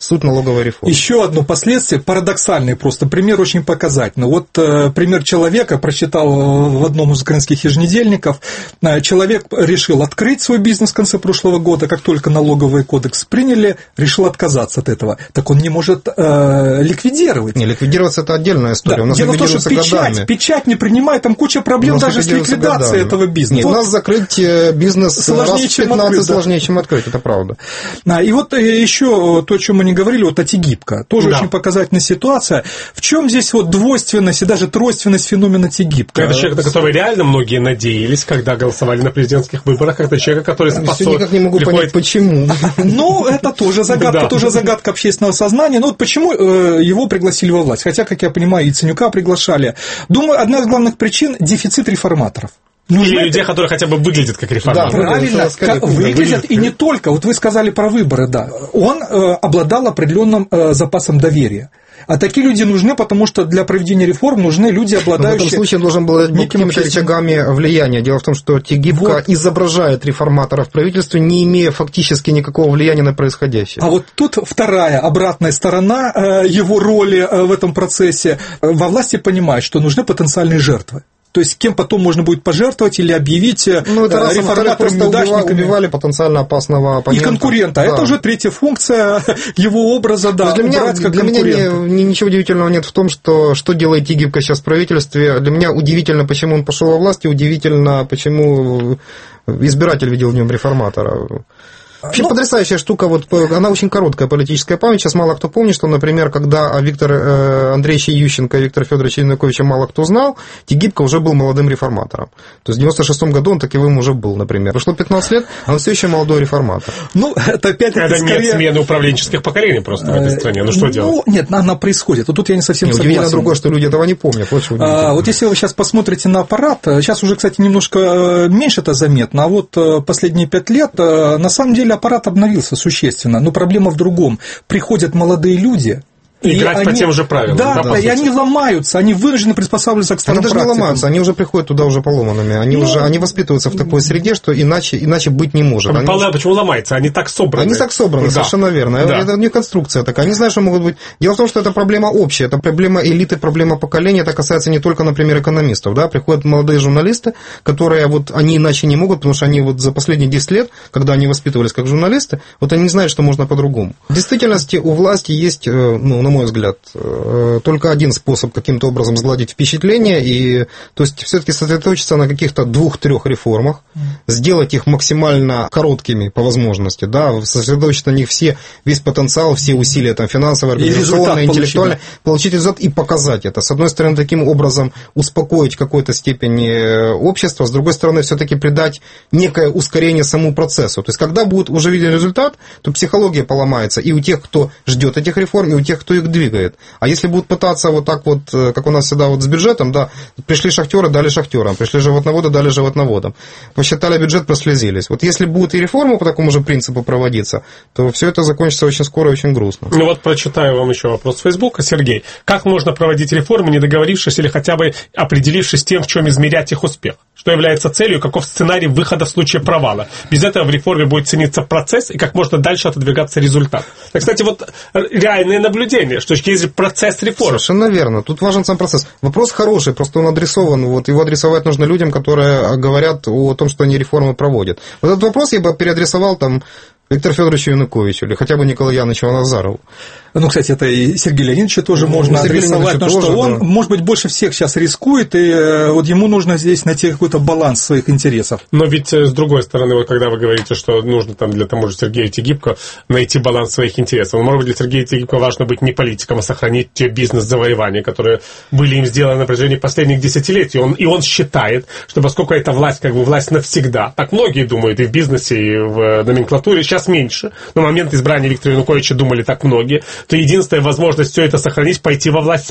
суть налоговой реформы. Еще одно последствие, парадоксальный просто пример, очень показательный. Вот э, пример человека, прочитал в одном из украинских еженедельников, э, человек решил открыть свой бизнес в конце прошлого года, как только налоговый кодекс приняли, решил отказаться от этого. Так он не может э, ликвидировать. Не, ликвидироваться – это отдельная история. Да. У нас Дело в том, что печать, печать не принимает, там куча проблем даже с ликвидацией годами. Этого бизнеса. Нет, вот. У нас закрыть бизнес сложнее, раз в пятнадцать открыть, сложнее, да. чем открыть, это правда. А, и вот еще то, о чем мы не говорили, вот о Тегибко. Тоже да. очень показательная ситуация. В чем здесь вот двойственность и даже тройственность феномена Тегибко? Это человек, на которого реально многие надеялись, когда голосовали на президентских выборах, это человек, который способен... Я никак не могу приходит... понять, почему. Ну, это тоже загадка, тоже загадка общественного сознания. Ну, вот почему его пригласили во власть? Хотя, как я понимаю, и Яценюка приглашали. Думаю, одна из главных причин – дефицит реформаторов. Нужны Или людей, которые хотя бы выглядят как реформаторы. Да, правильно, выглядят, выглядят, и не только. Вот вы сказали про выборы, да. Он э, обладал определенным э, запасом доверия. А такие люди нужны, потому что для проведения реформ нужны люди, обладающие... Но в этом случае он должен был быть какими-то рычагами влияния. Дело в том, что Тегибко вот. изображает реформатора в правительстве, не имея фактически никакого влияния на происходящее. А вот тут вторая, обратная сторона его роли в этом процессе. Во власти понимают, что нужны потенциальные жертвы. То есть, кем потом можно будет пожертвовать или объявить ну, это раз, реформаторами, неудачниками. Убивали потенциально опасного оппонента. И конкурента. Да. Это уже третья функция его образа, да, для меня, для меня не, ничего удивительного нет в том, что, что делает Тегибко сейчас в правительстве. Для меня удивительно, почему он пошел во власть, и удивительно, почему избиратель видел в нем реформатора. Вообще ну, потрясающая штука, вот, она очень короткая политическая память, сейчас мало кто помнит, что, например, когда Виктор э, Андреевича Ющенко и Виктора Федоровича Януковича мало кто знал, Тегибко уже был молодым реформатором. То есть в девяносто шестом году он таковым уже был, например. Прошло пятнадцать лет, а он все еще молодой реформатор. Ну, это опять Когда скорее... нет смены управленческих поколений просто в этой стране, ну что ну, делать? Нет, она происходит, вот тут я не совсем не, согласен. Удивительно другое, что люди этого не помнят. Вот, а, вот если вы сейчас посмотрите на аппарат, сейчас уже, кстати, немножко меньше это заметно, а вот последние пять лет, на самом деле, аппарат обновился существенно, но проблема в другом. Приходят молодые люди, играть и по они, тем же правилам. Да, да, и они ломаются, они вынуждены приспосабливаться к старым практикам. Они даже не ломаются, они уже приходят туда уже поломанными. Они ну, уже они воспитываются в такой среде, что иначе, иначе быть не может. Они уже... Почему ломается? Они так собраны. Они так собраны, да. совершенно верно. Да. Это у них конструкция такая. Они знают, что могут быть. Дело в том, что это проблема общая, это проблема элиты, проблема поколения. Это касается не только, например, экономистов. Да? Приходят молодые журналисты, которые вот они иначе не могут, потому что они вот за последние десять лет, когда они воспитывались как журналисты, вот они не знают, что можно по-другому. В действительности у власти есть, ну, на мой взгляд, только один способ каким-то образом сгладить впечатление, и, то есть все-таки сосредоточиться на каких-то двух-трех реформах, mm. сделать их максимально короткими по возможности, да, сосредоточить на них все, весь потенциал, все усилия там, финансовые, организационные, интеллектуальные, получить результат и показать это. С одной стороны, таким образом успокоить в какой-то степени общество, с другой стороны, все-таки придать некое ускорение самому процессу. То есть, когда будет уже виден результат, то психология поломается и у тех, кто ждет этих реформ, и у тех, кто их двигает. А если будут пытаться вот так вот, как у нас всегда вот с бюджетом, да, пришли шахтеры, дали шахтерам, пришли животноводы, дали животноводам, посчитали бюджет, прослезились. Вот если будут и реформы по такому же принципу проводиться, то все это закончится очень скоро и очень грустно. Ну вот прочитаю вам еще вопрос с Фейсбука. Сергей, как можно проводить реформы, не договорившись или хотя бы определившись с тем, в чем измерять их успех? Что является целью, каков сценарий выхода в случае провала? Без этого в реформе будет цениться процесс и как можно дальше отодвигаться результат. И, кстати, вот реальное наблюдение, что есть процесс реформ. Совершенно верно. Тут важен сам процесс. Вопрос хороший, просто он адресован. Вот, его адресовать нужно людям, которые говорят о том, что они реформы проводят. Вот этот вопрос я бы переадресовал там Виктору Федоровичу Януковичу или хотя бы Николаю Яновичу Назарову. Ну, кстати, это и Сергею Леонидовичу тоже ну, можно адресовать, потому что он, да. может быть, больше всех сейчас рискует, и вот ему нужно здесь найти какой-то баланс своих интересов. Но ведь, с другой стороны, вот когда вы говорите, что нужно там для того же Сергея Тегибко найти баланс своих интересов, ну, может быть, для Сергея Тегибко важно быть не политиком, а сохранить те бизнес-завоевания, которые были им сделаны на протяжении последних десятилетий. Он, и он считает, что поскольку эта власть, как бы власть навсегда, так многие думают и в бизнесе, и в номенклатуре, сейчас меньше, но в момент избрания Виктора Януковича думали так многие, то единственная возможность все это сохранить — пойти во власть самому.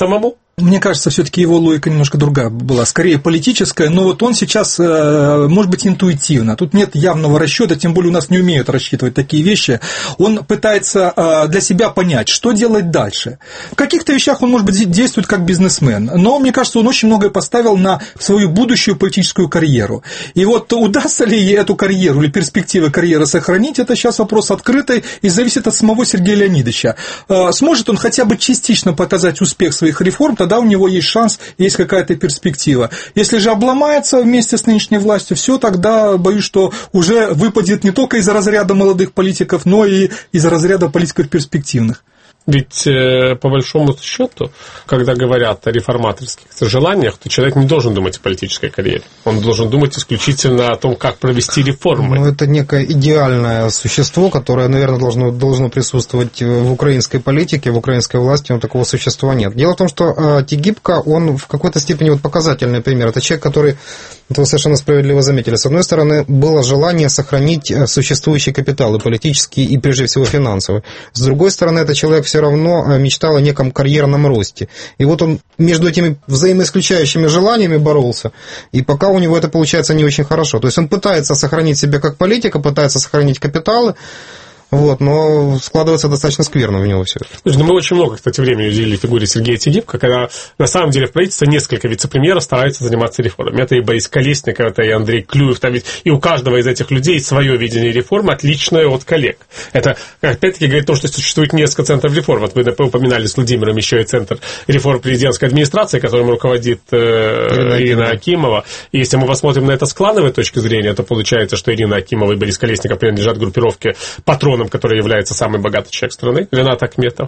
Мне кажется, все-таки его логика немножко другая была, скорее политическая, но вот он сейчас, может быть, интуитивно. Тут нет явного расчета, тем более у нас не умеют рассчитывать такие вещи. Он пытается для себя понять, что делать дальше. В каких-то вещах он, может быть, действует как бизнесмен, но, мне кажется, он очень многое поставил на свою будущую политическую карьеру. И вот удастся ли эту карьеру или перспективы карьеры сохранить, это сейчас вопрос открытый и зависит от самого Сергея Леонидовича. Сможет он хотя бы частично показать успех своих реформ, тогда у него есть шанс, есть какая-то перспектива. Если же обломается вместе с нынешней властью, все, тогда боюсь, что уже выпадет не только из разряда молодых политиков, но и из разряда политиков перспективных. Ведь, по большому счету, когда говорят о реформаторских желаниях, то человек не должен думать о политической карьере. Он должен думать исключительно о том, как провести реформы. Ну, это некое идеальное существо, которое, наверное, должно, должно присутствовать в украинской политике, в украинской власти, но такого существа нет. Дело в том, что Тигибко, он в какой-то степени вот показательный пример. Это человек, который, это вы совершенно справедливо заметили, с одной стороны, было желание сохранить существующие капиталы политические и, прежде всего, финансовые. С другой стороны, это человек все равно мечтал о неком карьерном росте. И вот он между этими взаимоисключающими желаниями боролся, и пока у него это получается не очень хорошо. То есть он пытается сохранить себя как политика, пытается сохранить капиталы, вот, но складывается достаточно скверно у него все это. Мы очень много, кстати, времени уделили фигуре Сергея Тигибко, когда на самом деле в правительстве несколько вице-премьеров стараются заниматься реформами. Это и Борис Колесников, это и Андрей Клюев, там ведь и у каждого из этих людей свое видение реформы, отличное от коллег. Это, опять-таки, говорит о том, что существует несколько центров реформ. Вот вы упоминали с Владимиром еще и центр реформ президентской администрации, которым руководит э, Ирина, Ирина Акимова. И если мы посмотрим на это с клановой точки зрения, то получается, что Ирина Акимова и Борис Колесников принадлежат группировке патронов, который является самый богатый человек страны, Ренат Ахметов.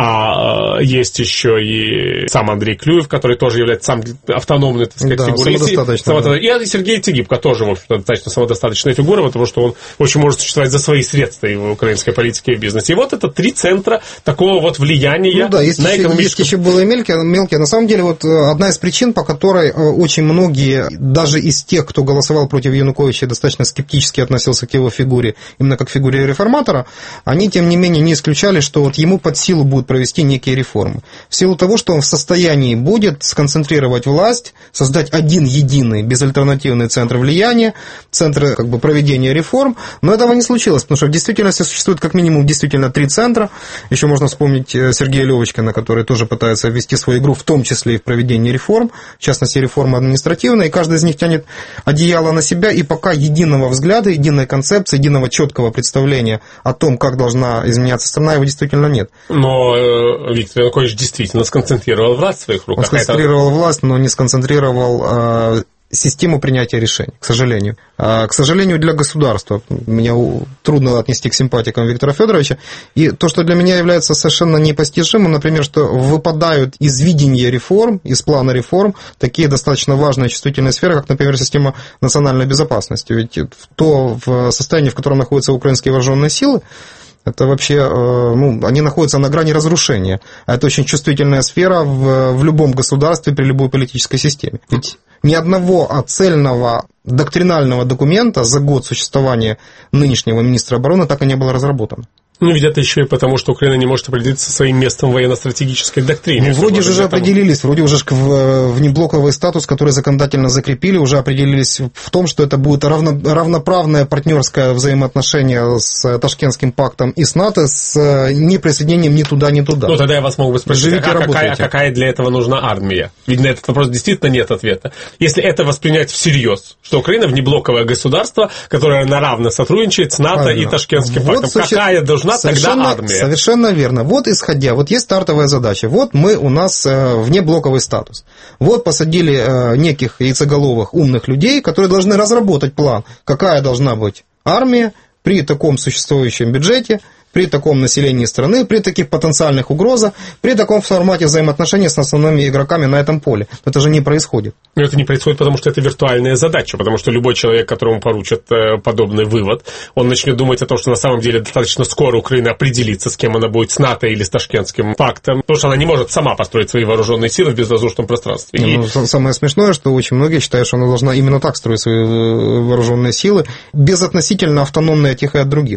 А есть еще и сам Андрей Клюев, который тоже является сам автономной, так сказать, да, фигурой. Самодостаточной. Да. И Сергей Тигибко тоже, в общем-то, достаточно самодостаточная фигура, потому что он очень может существовать за свои средства и в украинской политике и в бизнесе. И вот это три центра такого вот влияния ну, да, есть на еще, экономическую... есть еще было мелкие, мелкие. На самом деле, вот одна из причин, по которой очень многие, даже из тех, кто голосовал против Януковича, достаточно скептически относился к его фигуре, именно как к фигуре реформатора, они, тем не менее, не исключали, что вот ему под силу будут провести некие реформы. В силу того, что он в состоянии будет сконцентрировать власть, создать один единый безальтернативный центр влияния, центр как бы, проведения реформ, но этого не случилось, потому что в действительности существует как минимум действительно три центра. Еще можно вспомнить Сергея Левочкина, который тоже пытается ввести свою игру, в том числе и в проведении реформ, в частности, реформы административные, и каждый из них тянет одеяло на себя, и пока единого взгляда, единой концепции, единого четкого представления о том, как должна изменяться страна, его действительно нет. Но э, Виктор Янукович действительно сконцентрировал власть в своих руках. Он сконцентрировал власть, но не сконцентрировал э, систему принятия решений, к сожалению. К сожалению, для государства. Меня трудно отнести к симпатикам Виктора Федоровича. И то, что для меня является совершенно непостижимым, например, что выпадают из видения реформ, из плана реформ, такие достаточно важные чувствительные сферы, как, например, система национальной безопасности. Ведь то в состоянии, в котором находятся украинские вооруженные силы, это вообще, ну, они находятся на грани разрушения. А это очень чувствительная сфера в, в любом государстве, при любой политической системе. Ведь ни одного цельного доктринального документа за год существования нынешнего министра обороны так и не было разработано. Ну, ведь это еще и потому, что Украина не может определиться своим местом в военно-стратегической доктрине. Ну, вроде же этому... определились, вроде уже в внеблоковый статус, который законодательно закрепили, уже определились в том, что это будет равно, равноправное партнерское взаимоотношение с Ташкентским пактом и с НАТО, с неприсоединением ни туда, ни туда. Ну, тогда я вас мог бы спросить, а какая, какая для этого нужна армия? Ведь на этот вопрос действительно нет ответа. Если это воспринять всерьез, что Украина внеблоковое государство, которое наравно сотрудничает с НАТО Правильно. И Ташкентским вот пактом, суще... какая должна Совершенно, тогда армия. Совершенно верно. Вот исходя, вот есть стартовая задача. Вот мы у нас внеблоковый статус. Вот посадили неких яйцеголовых умных людей, которые должны разработать план, какая должна быть армия при таком существующем бюджете, при таком населении страны, при таких потенциальных угрозах, при таком формате взаимоотношений с основными игроками на этом поле. Это же не происходит. Но это не происходит, потому что это виртуальная задача, потому что любой человек, которому поручат подобный вывод, он начнет думать о том, что на самом деле достаточно скоро Украина определится, с кем она будет, с НАТО или с Ташкентским пактом, потому что она не может сама построить свои вооруженные силы в безвоздушном пространстве. И... Ну, самое смешное, что очень многие считают, что она должна именно так строить свои вооруженные силы, безотносительно автономные от тех и от других.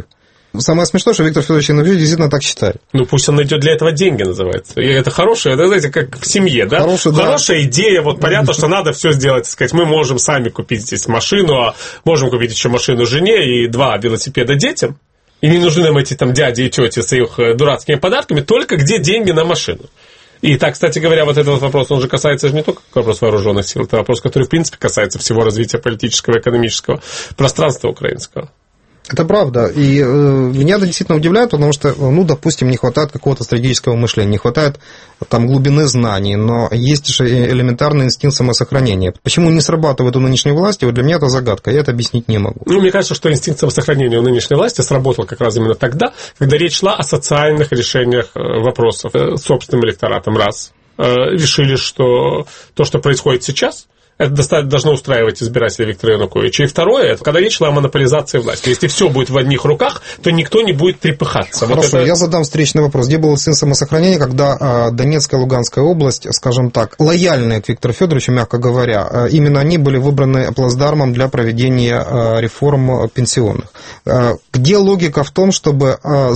Самое смешное, что Виктор Федорович Янукович действительно так считает. Ну, пусть он найдет для этого деньги, называется. И это хорошее, это, знаете, как в семье, да? Хороший, Хорошая да. идея, вот понятно, что надо все сделать, сказать, мы можем сами купить здесь машину, а можем купить еще машину жене и два велосипеда детям, и не нужны нам эти там дяди и тети с их дурацкими подарками, только где деньги на машину. И так, кстати говоря, вот этот вопрос, он же касается же не только вопрос вооруженных сил, это вопрос, который, в принципе, касается всего развития политического и экономического пространства украинского. Это правда. И э, меня это действительно удивляет, потому что, ну, допустим, не хватает какого-то стратегического мышления, не хватает там глубины знаний, но есть же элементарный инстинкт самосохранения. Почему не срабатывает у нынешней власти, вот для меня это загадка, я это объяснить не могу. Ну, мне кажется, что инстинкт самосохранения у нынешней власти сработал как раз именно тогда, когда речь шла о социальных решениях вопросов с собственным электоратом, раз. Решили, что то, что происходит сейчас, это должно устраивать избирателей Виктора Януковича. И второе, это когда речь шла о монополизации власти. Если все будет в одних руках, то никто не будет трепыхаться. Хорошо, вот это... я задам встречный вопрос. Где был инстинкт самосохранения, когда Донецкая и Луганская область, скажем так, лояльные к Виктору Федоровичу, мягко говоря, именно они были выбраны плацдармом для проведения реформ пенсионных? Где логика в том, чтобы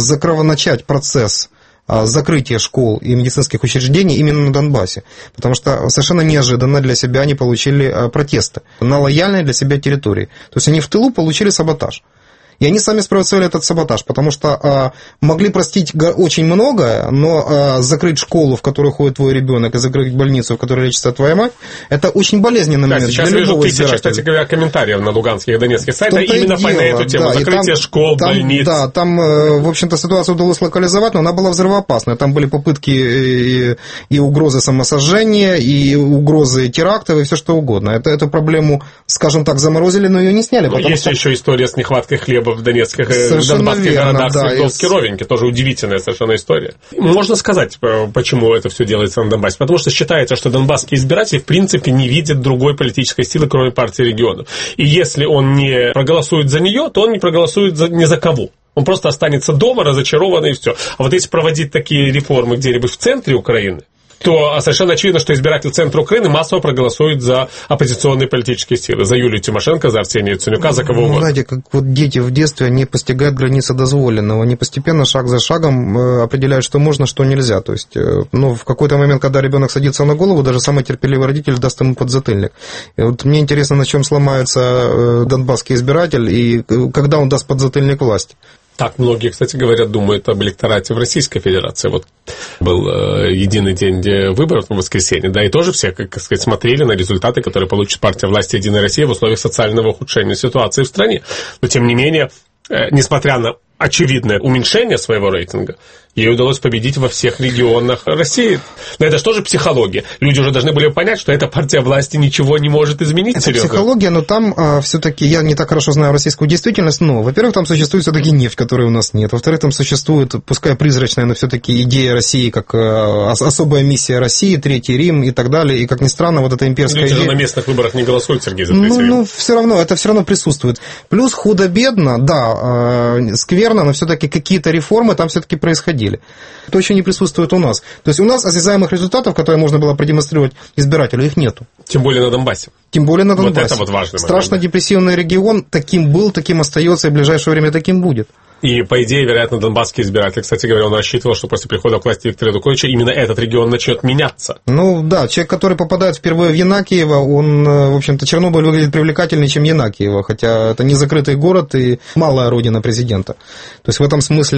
начать процесс закрытие школ и медицинских учреждений именно на Донбассе? Потому что совершенно неожиданно для себя они получили протесты на лояльной для себя территории. То есть они в тылу получили саботаж. И они сами спровоцировали этот саботаж, потому что а, могли простить очень многое, но а, закрыть школу, в которую ходит твой ребенок, и закрыть больницу, в которой лечится твоя мать, это очень болезненный момент. Да, сейчас для вижу тысячи, избирателя. Кстати говоря, комментариев на луганских и донецких сайтах именно по эту тему. Да, закрытие там, школ, там, больниц. Да, там, в общем-то, ситуацию удалось локализовать, но она была взрывоопасная. Там были попытки и, и угрозы самосожжения, и угрозы терактов, и все что угодно. Это, эту проблему, скажем так, заморозили, но ее не сняли. Но есть что... еще история с нехваткой хлеба в донецких в донбасских верно, городах, да, Свердловске, и... Ровеньке, тоже удивительная совершенно история. Можно сказать, почему это все делается на Донбассе. Потому что считается, что донбасские избиратели в принципе не видят другой политической силы, кроме партии регионов. И если он не проголосует за нее, то он не проголосует за, ни за кого. Он просто останется дома, разочарованный, и все. А вот если проводить такие реформы где-нибудь в центре Украины, то совершенно очевидно, что избиратель центра Украины массово проголосует за оппозиционные политические силы. За Юлию Тимошенко, за Арсения Яценюка, за кого угодно. Ну, знаете, как вот дети в детстве, они постигают границы дозволенного. Они постепенно, шаг за шагом определяют, что можно, что нельзя. То есть, ну, в какой-то момент, когда ребенок садится на голову, даже самый терпеливый родитель даст ему подзатыльник. И вот мне интересно, на чем сломается донбасский избиратель и когда он даст подзатыльник власти. Так многие, кстати говоря, думают об электорате в Российской Федерации. Вот был э, единый день выборов в воскресенье, да, и тоже все, как сказать, смотрели на результаты, которые получит партия власти «Единая Россия» в условиях социального ухудшения ситуации в стране. Но, тем не менее, э, несмотря на очевидное уменьшение своего рейтинга, ей удалось победить во всех регионах России. Но это же тоже психология. Люди уже должны были понять, что эта партия власти ничего не может изменить. Это серьезно. Психология, но там а, все-таки, я не так хорошо знаю российскую действительность, но, во-первых, там существует все-таки нефть, которой у нас нет. Во-вторых, там существует, пускай призрачная, но все-таки идея России, как а, особая миссия России, Третий Рим и так далее. И, как ни странно, вот эта имперская Люди идея... же на местных выборах не голосуют, Сергей, за Третий ну, Рим. Ну, все равно, это все равно присутствует. Плюс худо-бедно, да, э, скверно, но все-таки какие-то реформы там все-таки происходили. Это очень не присутствует у нас. То есть у нас осязаемых результатов, которые можно было продемонстрировать избирателю, их нету. Тем более на Донбассе. Тем более на Донбассе. Вот это вот важный момент. Страшно депрессивный регион, таким был, таким остается и в ближайшее время таким будет. И, по идее, вероятно, донбасский избиратель, кстати говоря, он рассчитывал, что после прихода к власти Виктора Януковича именно этот регион начнет меняться. Ну, да, человек, который попадает впервые в Янакиево, он, в общем-то, Чернобыль выглядит привлекательнее, чем Янакиево, хотя это не закрытый город и малая родина президента. То есть, в этом смысле,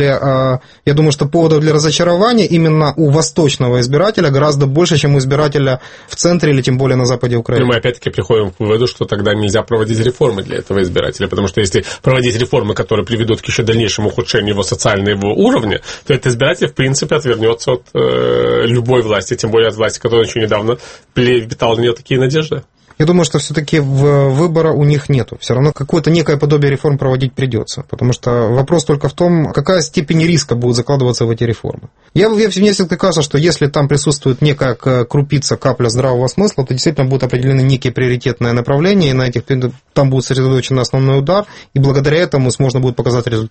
я думаю, что поводов для разочарования именно у восточного избирателя гораздо больше, чем у избирателя в центре или тем более на западе Украины. И мы опять-таки приходим к выводу, что тогда нельзя проводить реформы для этого избирателя, потому что если проводить реформы, которые приведут к еще дальнейшему ухудшению его социального уровня, то этот избиратель, в принципе, отвернется от э, любой власти, тем более от власти, которая еще недавно питала на нее такие надежды. Я думаю, что все-таки выбора у них нету. Все равно какое-то некое подобие реформ проводить придется. Потому что вопрос только в том, какая степень риска будет закладываться в эти реформы. Я, я, мне всегда кажется, что если там присутствует некая крупица, капля здравого смысла, то действительно будут определены некие приоритетные направления, и на этих там будет сосредоточен основной удар, и благодаря этому можно будет показать результат.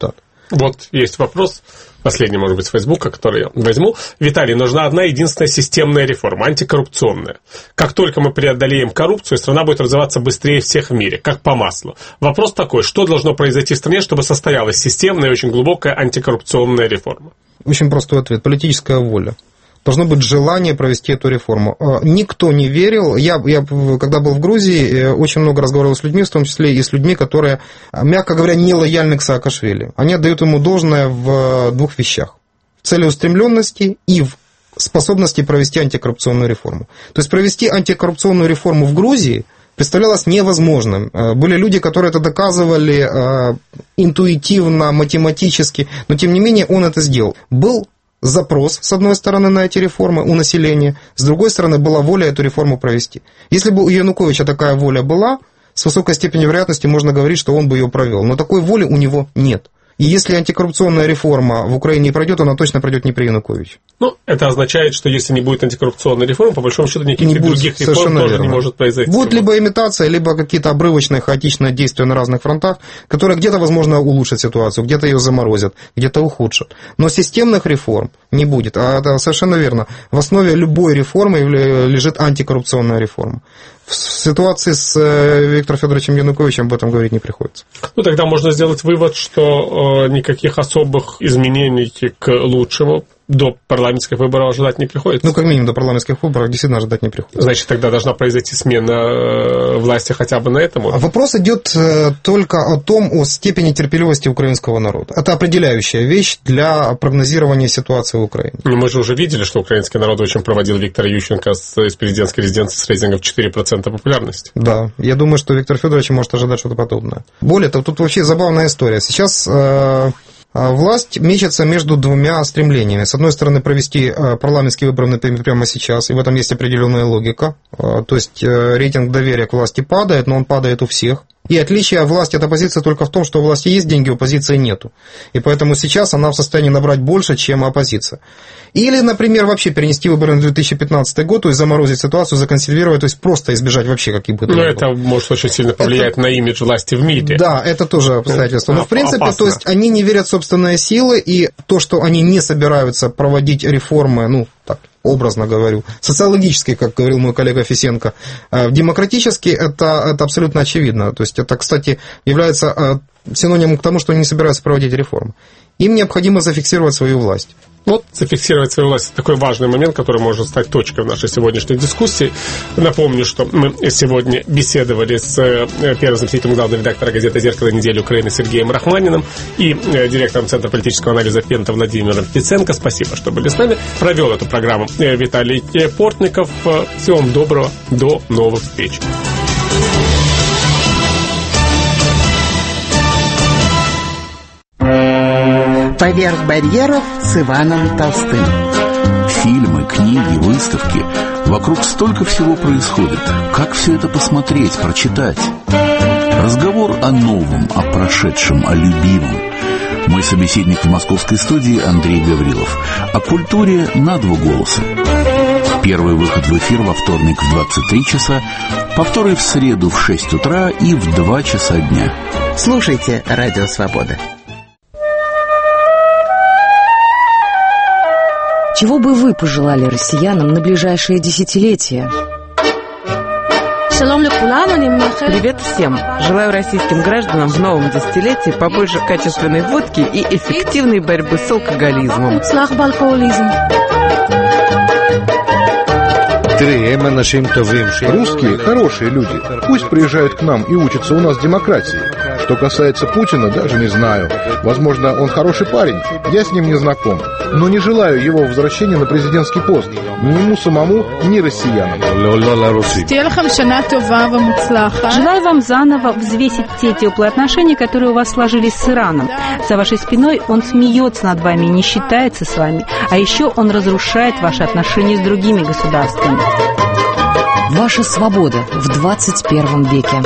Вот есть вопрос, последний, может быть, с Фейсбука, который я возьму. Виталий, нужна одна единственная системная реформа, антикоррупционная. Как только мы преодолеем коррупцию, страна будет развиваться быстрее всех в мире, как по маслу. Вопрос такой, что должно произойти в стране, чтобы состоялась системная и очень глубокая антикоррупционная реформа? Очень простой ответ. Политическая воля. Должно быть желание провести эту реформу. Никто не верил. Я, я, когда был в Грузии, очень много разговаривал с людьми, в том числе и с людьми, которые, мягко говоря, не лояльны к Саакашвили. Они отдают ему должное в двух вещах. В целеустремленности и в способности провести антикоррупционную реформу. То есть провести антикоррупционную реформу в Грузии представлялось невозможным. Были люди, которые это доказывали интуитивно, математически, но тем не менее он это сделал. Был запрос, с одной стороны, на эти реформы у населения, с другой стороны, была воля эту реформу провести. Если бы у Януковича такая воля была, с высокой степенью вероятности можно говорить, что он бы ее провел. Но такой воли у него нет. И если антикоррупционная реформа в Украине пройдет, она точно пройдет не при Януковиче. Ну, это означает, что если не будет антикоррупционной реформы, по большому счету никаких не будет, других реформ тоже верно. Не может произойти. Будет либо имитация, либо какие-то обрывочные, хаотичные действия на разных фронтах, которые где-то, возможно, улучшат ситуацию, где-то ее заморозят, где-то ухудшат. Но системных реформ не будет. А это совершенно верно. В основе любой реформы лежит антикоррупционная реформа. В ситуации с Виктором Федоровичем Януковичем об этом говорить не приходится. Ну, тогда можно сделать вывод, что э, никаких особых изменений к лучшему до парламентских выборов ожидать не приходится. Ну, как минимум, до парламентских выборов действительно ожидать не приходится. Значит, тогда должна произойти смена власти хотя бы на этом уровне? Вопрос идет только о том, о степени терпеливости украинского народа. Это определяющая вещь для прогнозирования ситуации в Украине. Ну, мы же уже видели, что украинский народ очень проводил Виктора Ющенко из президентской резиденции с рейтингом четыре процента популярности. Да, я думаю, что Виктор Федорович может ожидать что-то подобное. Более того, тут вообще забавная история. Сейчас власть мечется между двумя стремлениями. С одной стороны, провести парламентские выборы, например, прямо сейчас, и в этом есть определенная логика. То есть рейтинг доверия к власти падает, но он падает у всех. И отличие власти от оппозиции только в том, что у власти есть деньги, у оппозиции нету. И поэтому сейчас она в состоянии набрать больше, чем оппозиция. Или, например, вообще перенести выборы на две тысячи пятнадцатый год, то есть заморозить ситуацию, законсервировать, то есть просто избежать вообще каких бы то ни было. Но это может очень сильно повлиять это... на имидж власти в мире. Да, это тоже обстоятельство. Но, в принципе, опасно. То есть они не верят в собственные силы, и то, что они не собираются проводить реформы, ну, так, образно говорю, социологически, как говорил мой коллега Фисенко, демократически, это, это абсолютно очевидно. То есть это, кстати, является синонимом к тому, что они не собираются проводить реформы. Им необходимо зафиксировать свою власть. Вот зафиксировать свою власть – такой важный момент, который может стать точкой в нашей сегодняшней дискуссии. Напомню, что мы сегодня беседовали с первым заместителем главного редактора газеты «Зеркало недели Украины» Сергеем Рахманиным и директором Центра политического анализа Пента Владимиром Фиценко. Спасибо, что были с нами. Провел эту программу Виталий Портников. Всего вам доброго. До новых встреч. «Поверх барьеров» с Иваном Толстым. Фильмы, книги, выставки. Вокруг столько всего происходит. Как все это посмотреть, прочитать? Разговор о новом, о прошедшем, о любимом. Мой собеседник в московской студии Андрей Гаврилов. О культуре на два голоса. Первый выход в эфир во вторник в двадцать три часа, повторы в среду в шесть утра и в два часа дня. Слушайте «Радио Свобода». Чего бы вы пожелали россиянам на ближайшие десятилетия? Привет всем! Желаю российским гражданам в новом десятилетии побольше качественной водки и эффективной борьбы с алкоголизмом. Русские хорошие люди. Пусть приезжают к нам и учатся у нас демократии. Что касается Путина, даже не знаю. Возможно, он хороший парень, я с ним не знаком. Но не желаю его возвращения на президентский пост. Ни ему самому, ни россиянам. Желаю вам заново взвесить те теплые отношения, которые у вас сложились с Ираном. За вашей спиной он смеется над вами и не считается с вами. А еще он разрушает ваши отношения с другими государствами. Ваша свобода в двадцать первом веке.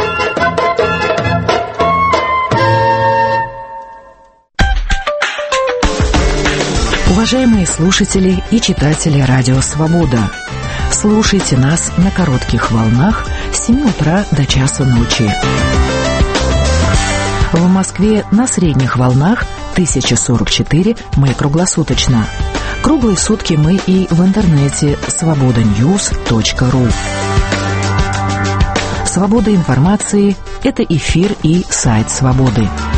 Уважаемые слушатели и читатели «Радио Свобода», слушайте нас на коротких волнах с семи утра до часу ночи. В Москве на средних волнах тысяча сорок четыре. Мы круглосуточно. Круглые сутки мы и в интернете свобода ньюс точка ру. Свобода информации – это эфир и сайт «Свободы».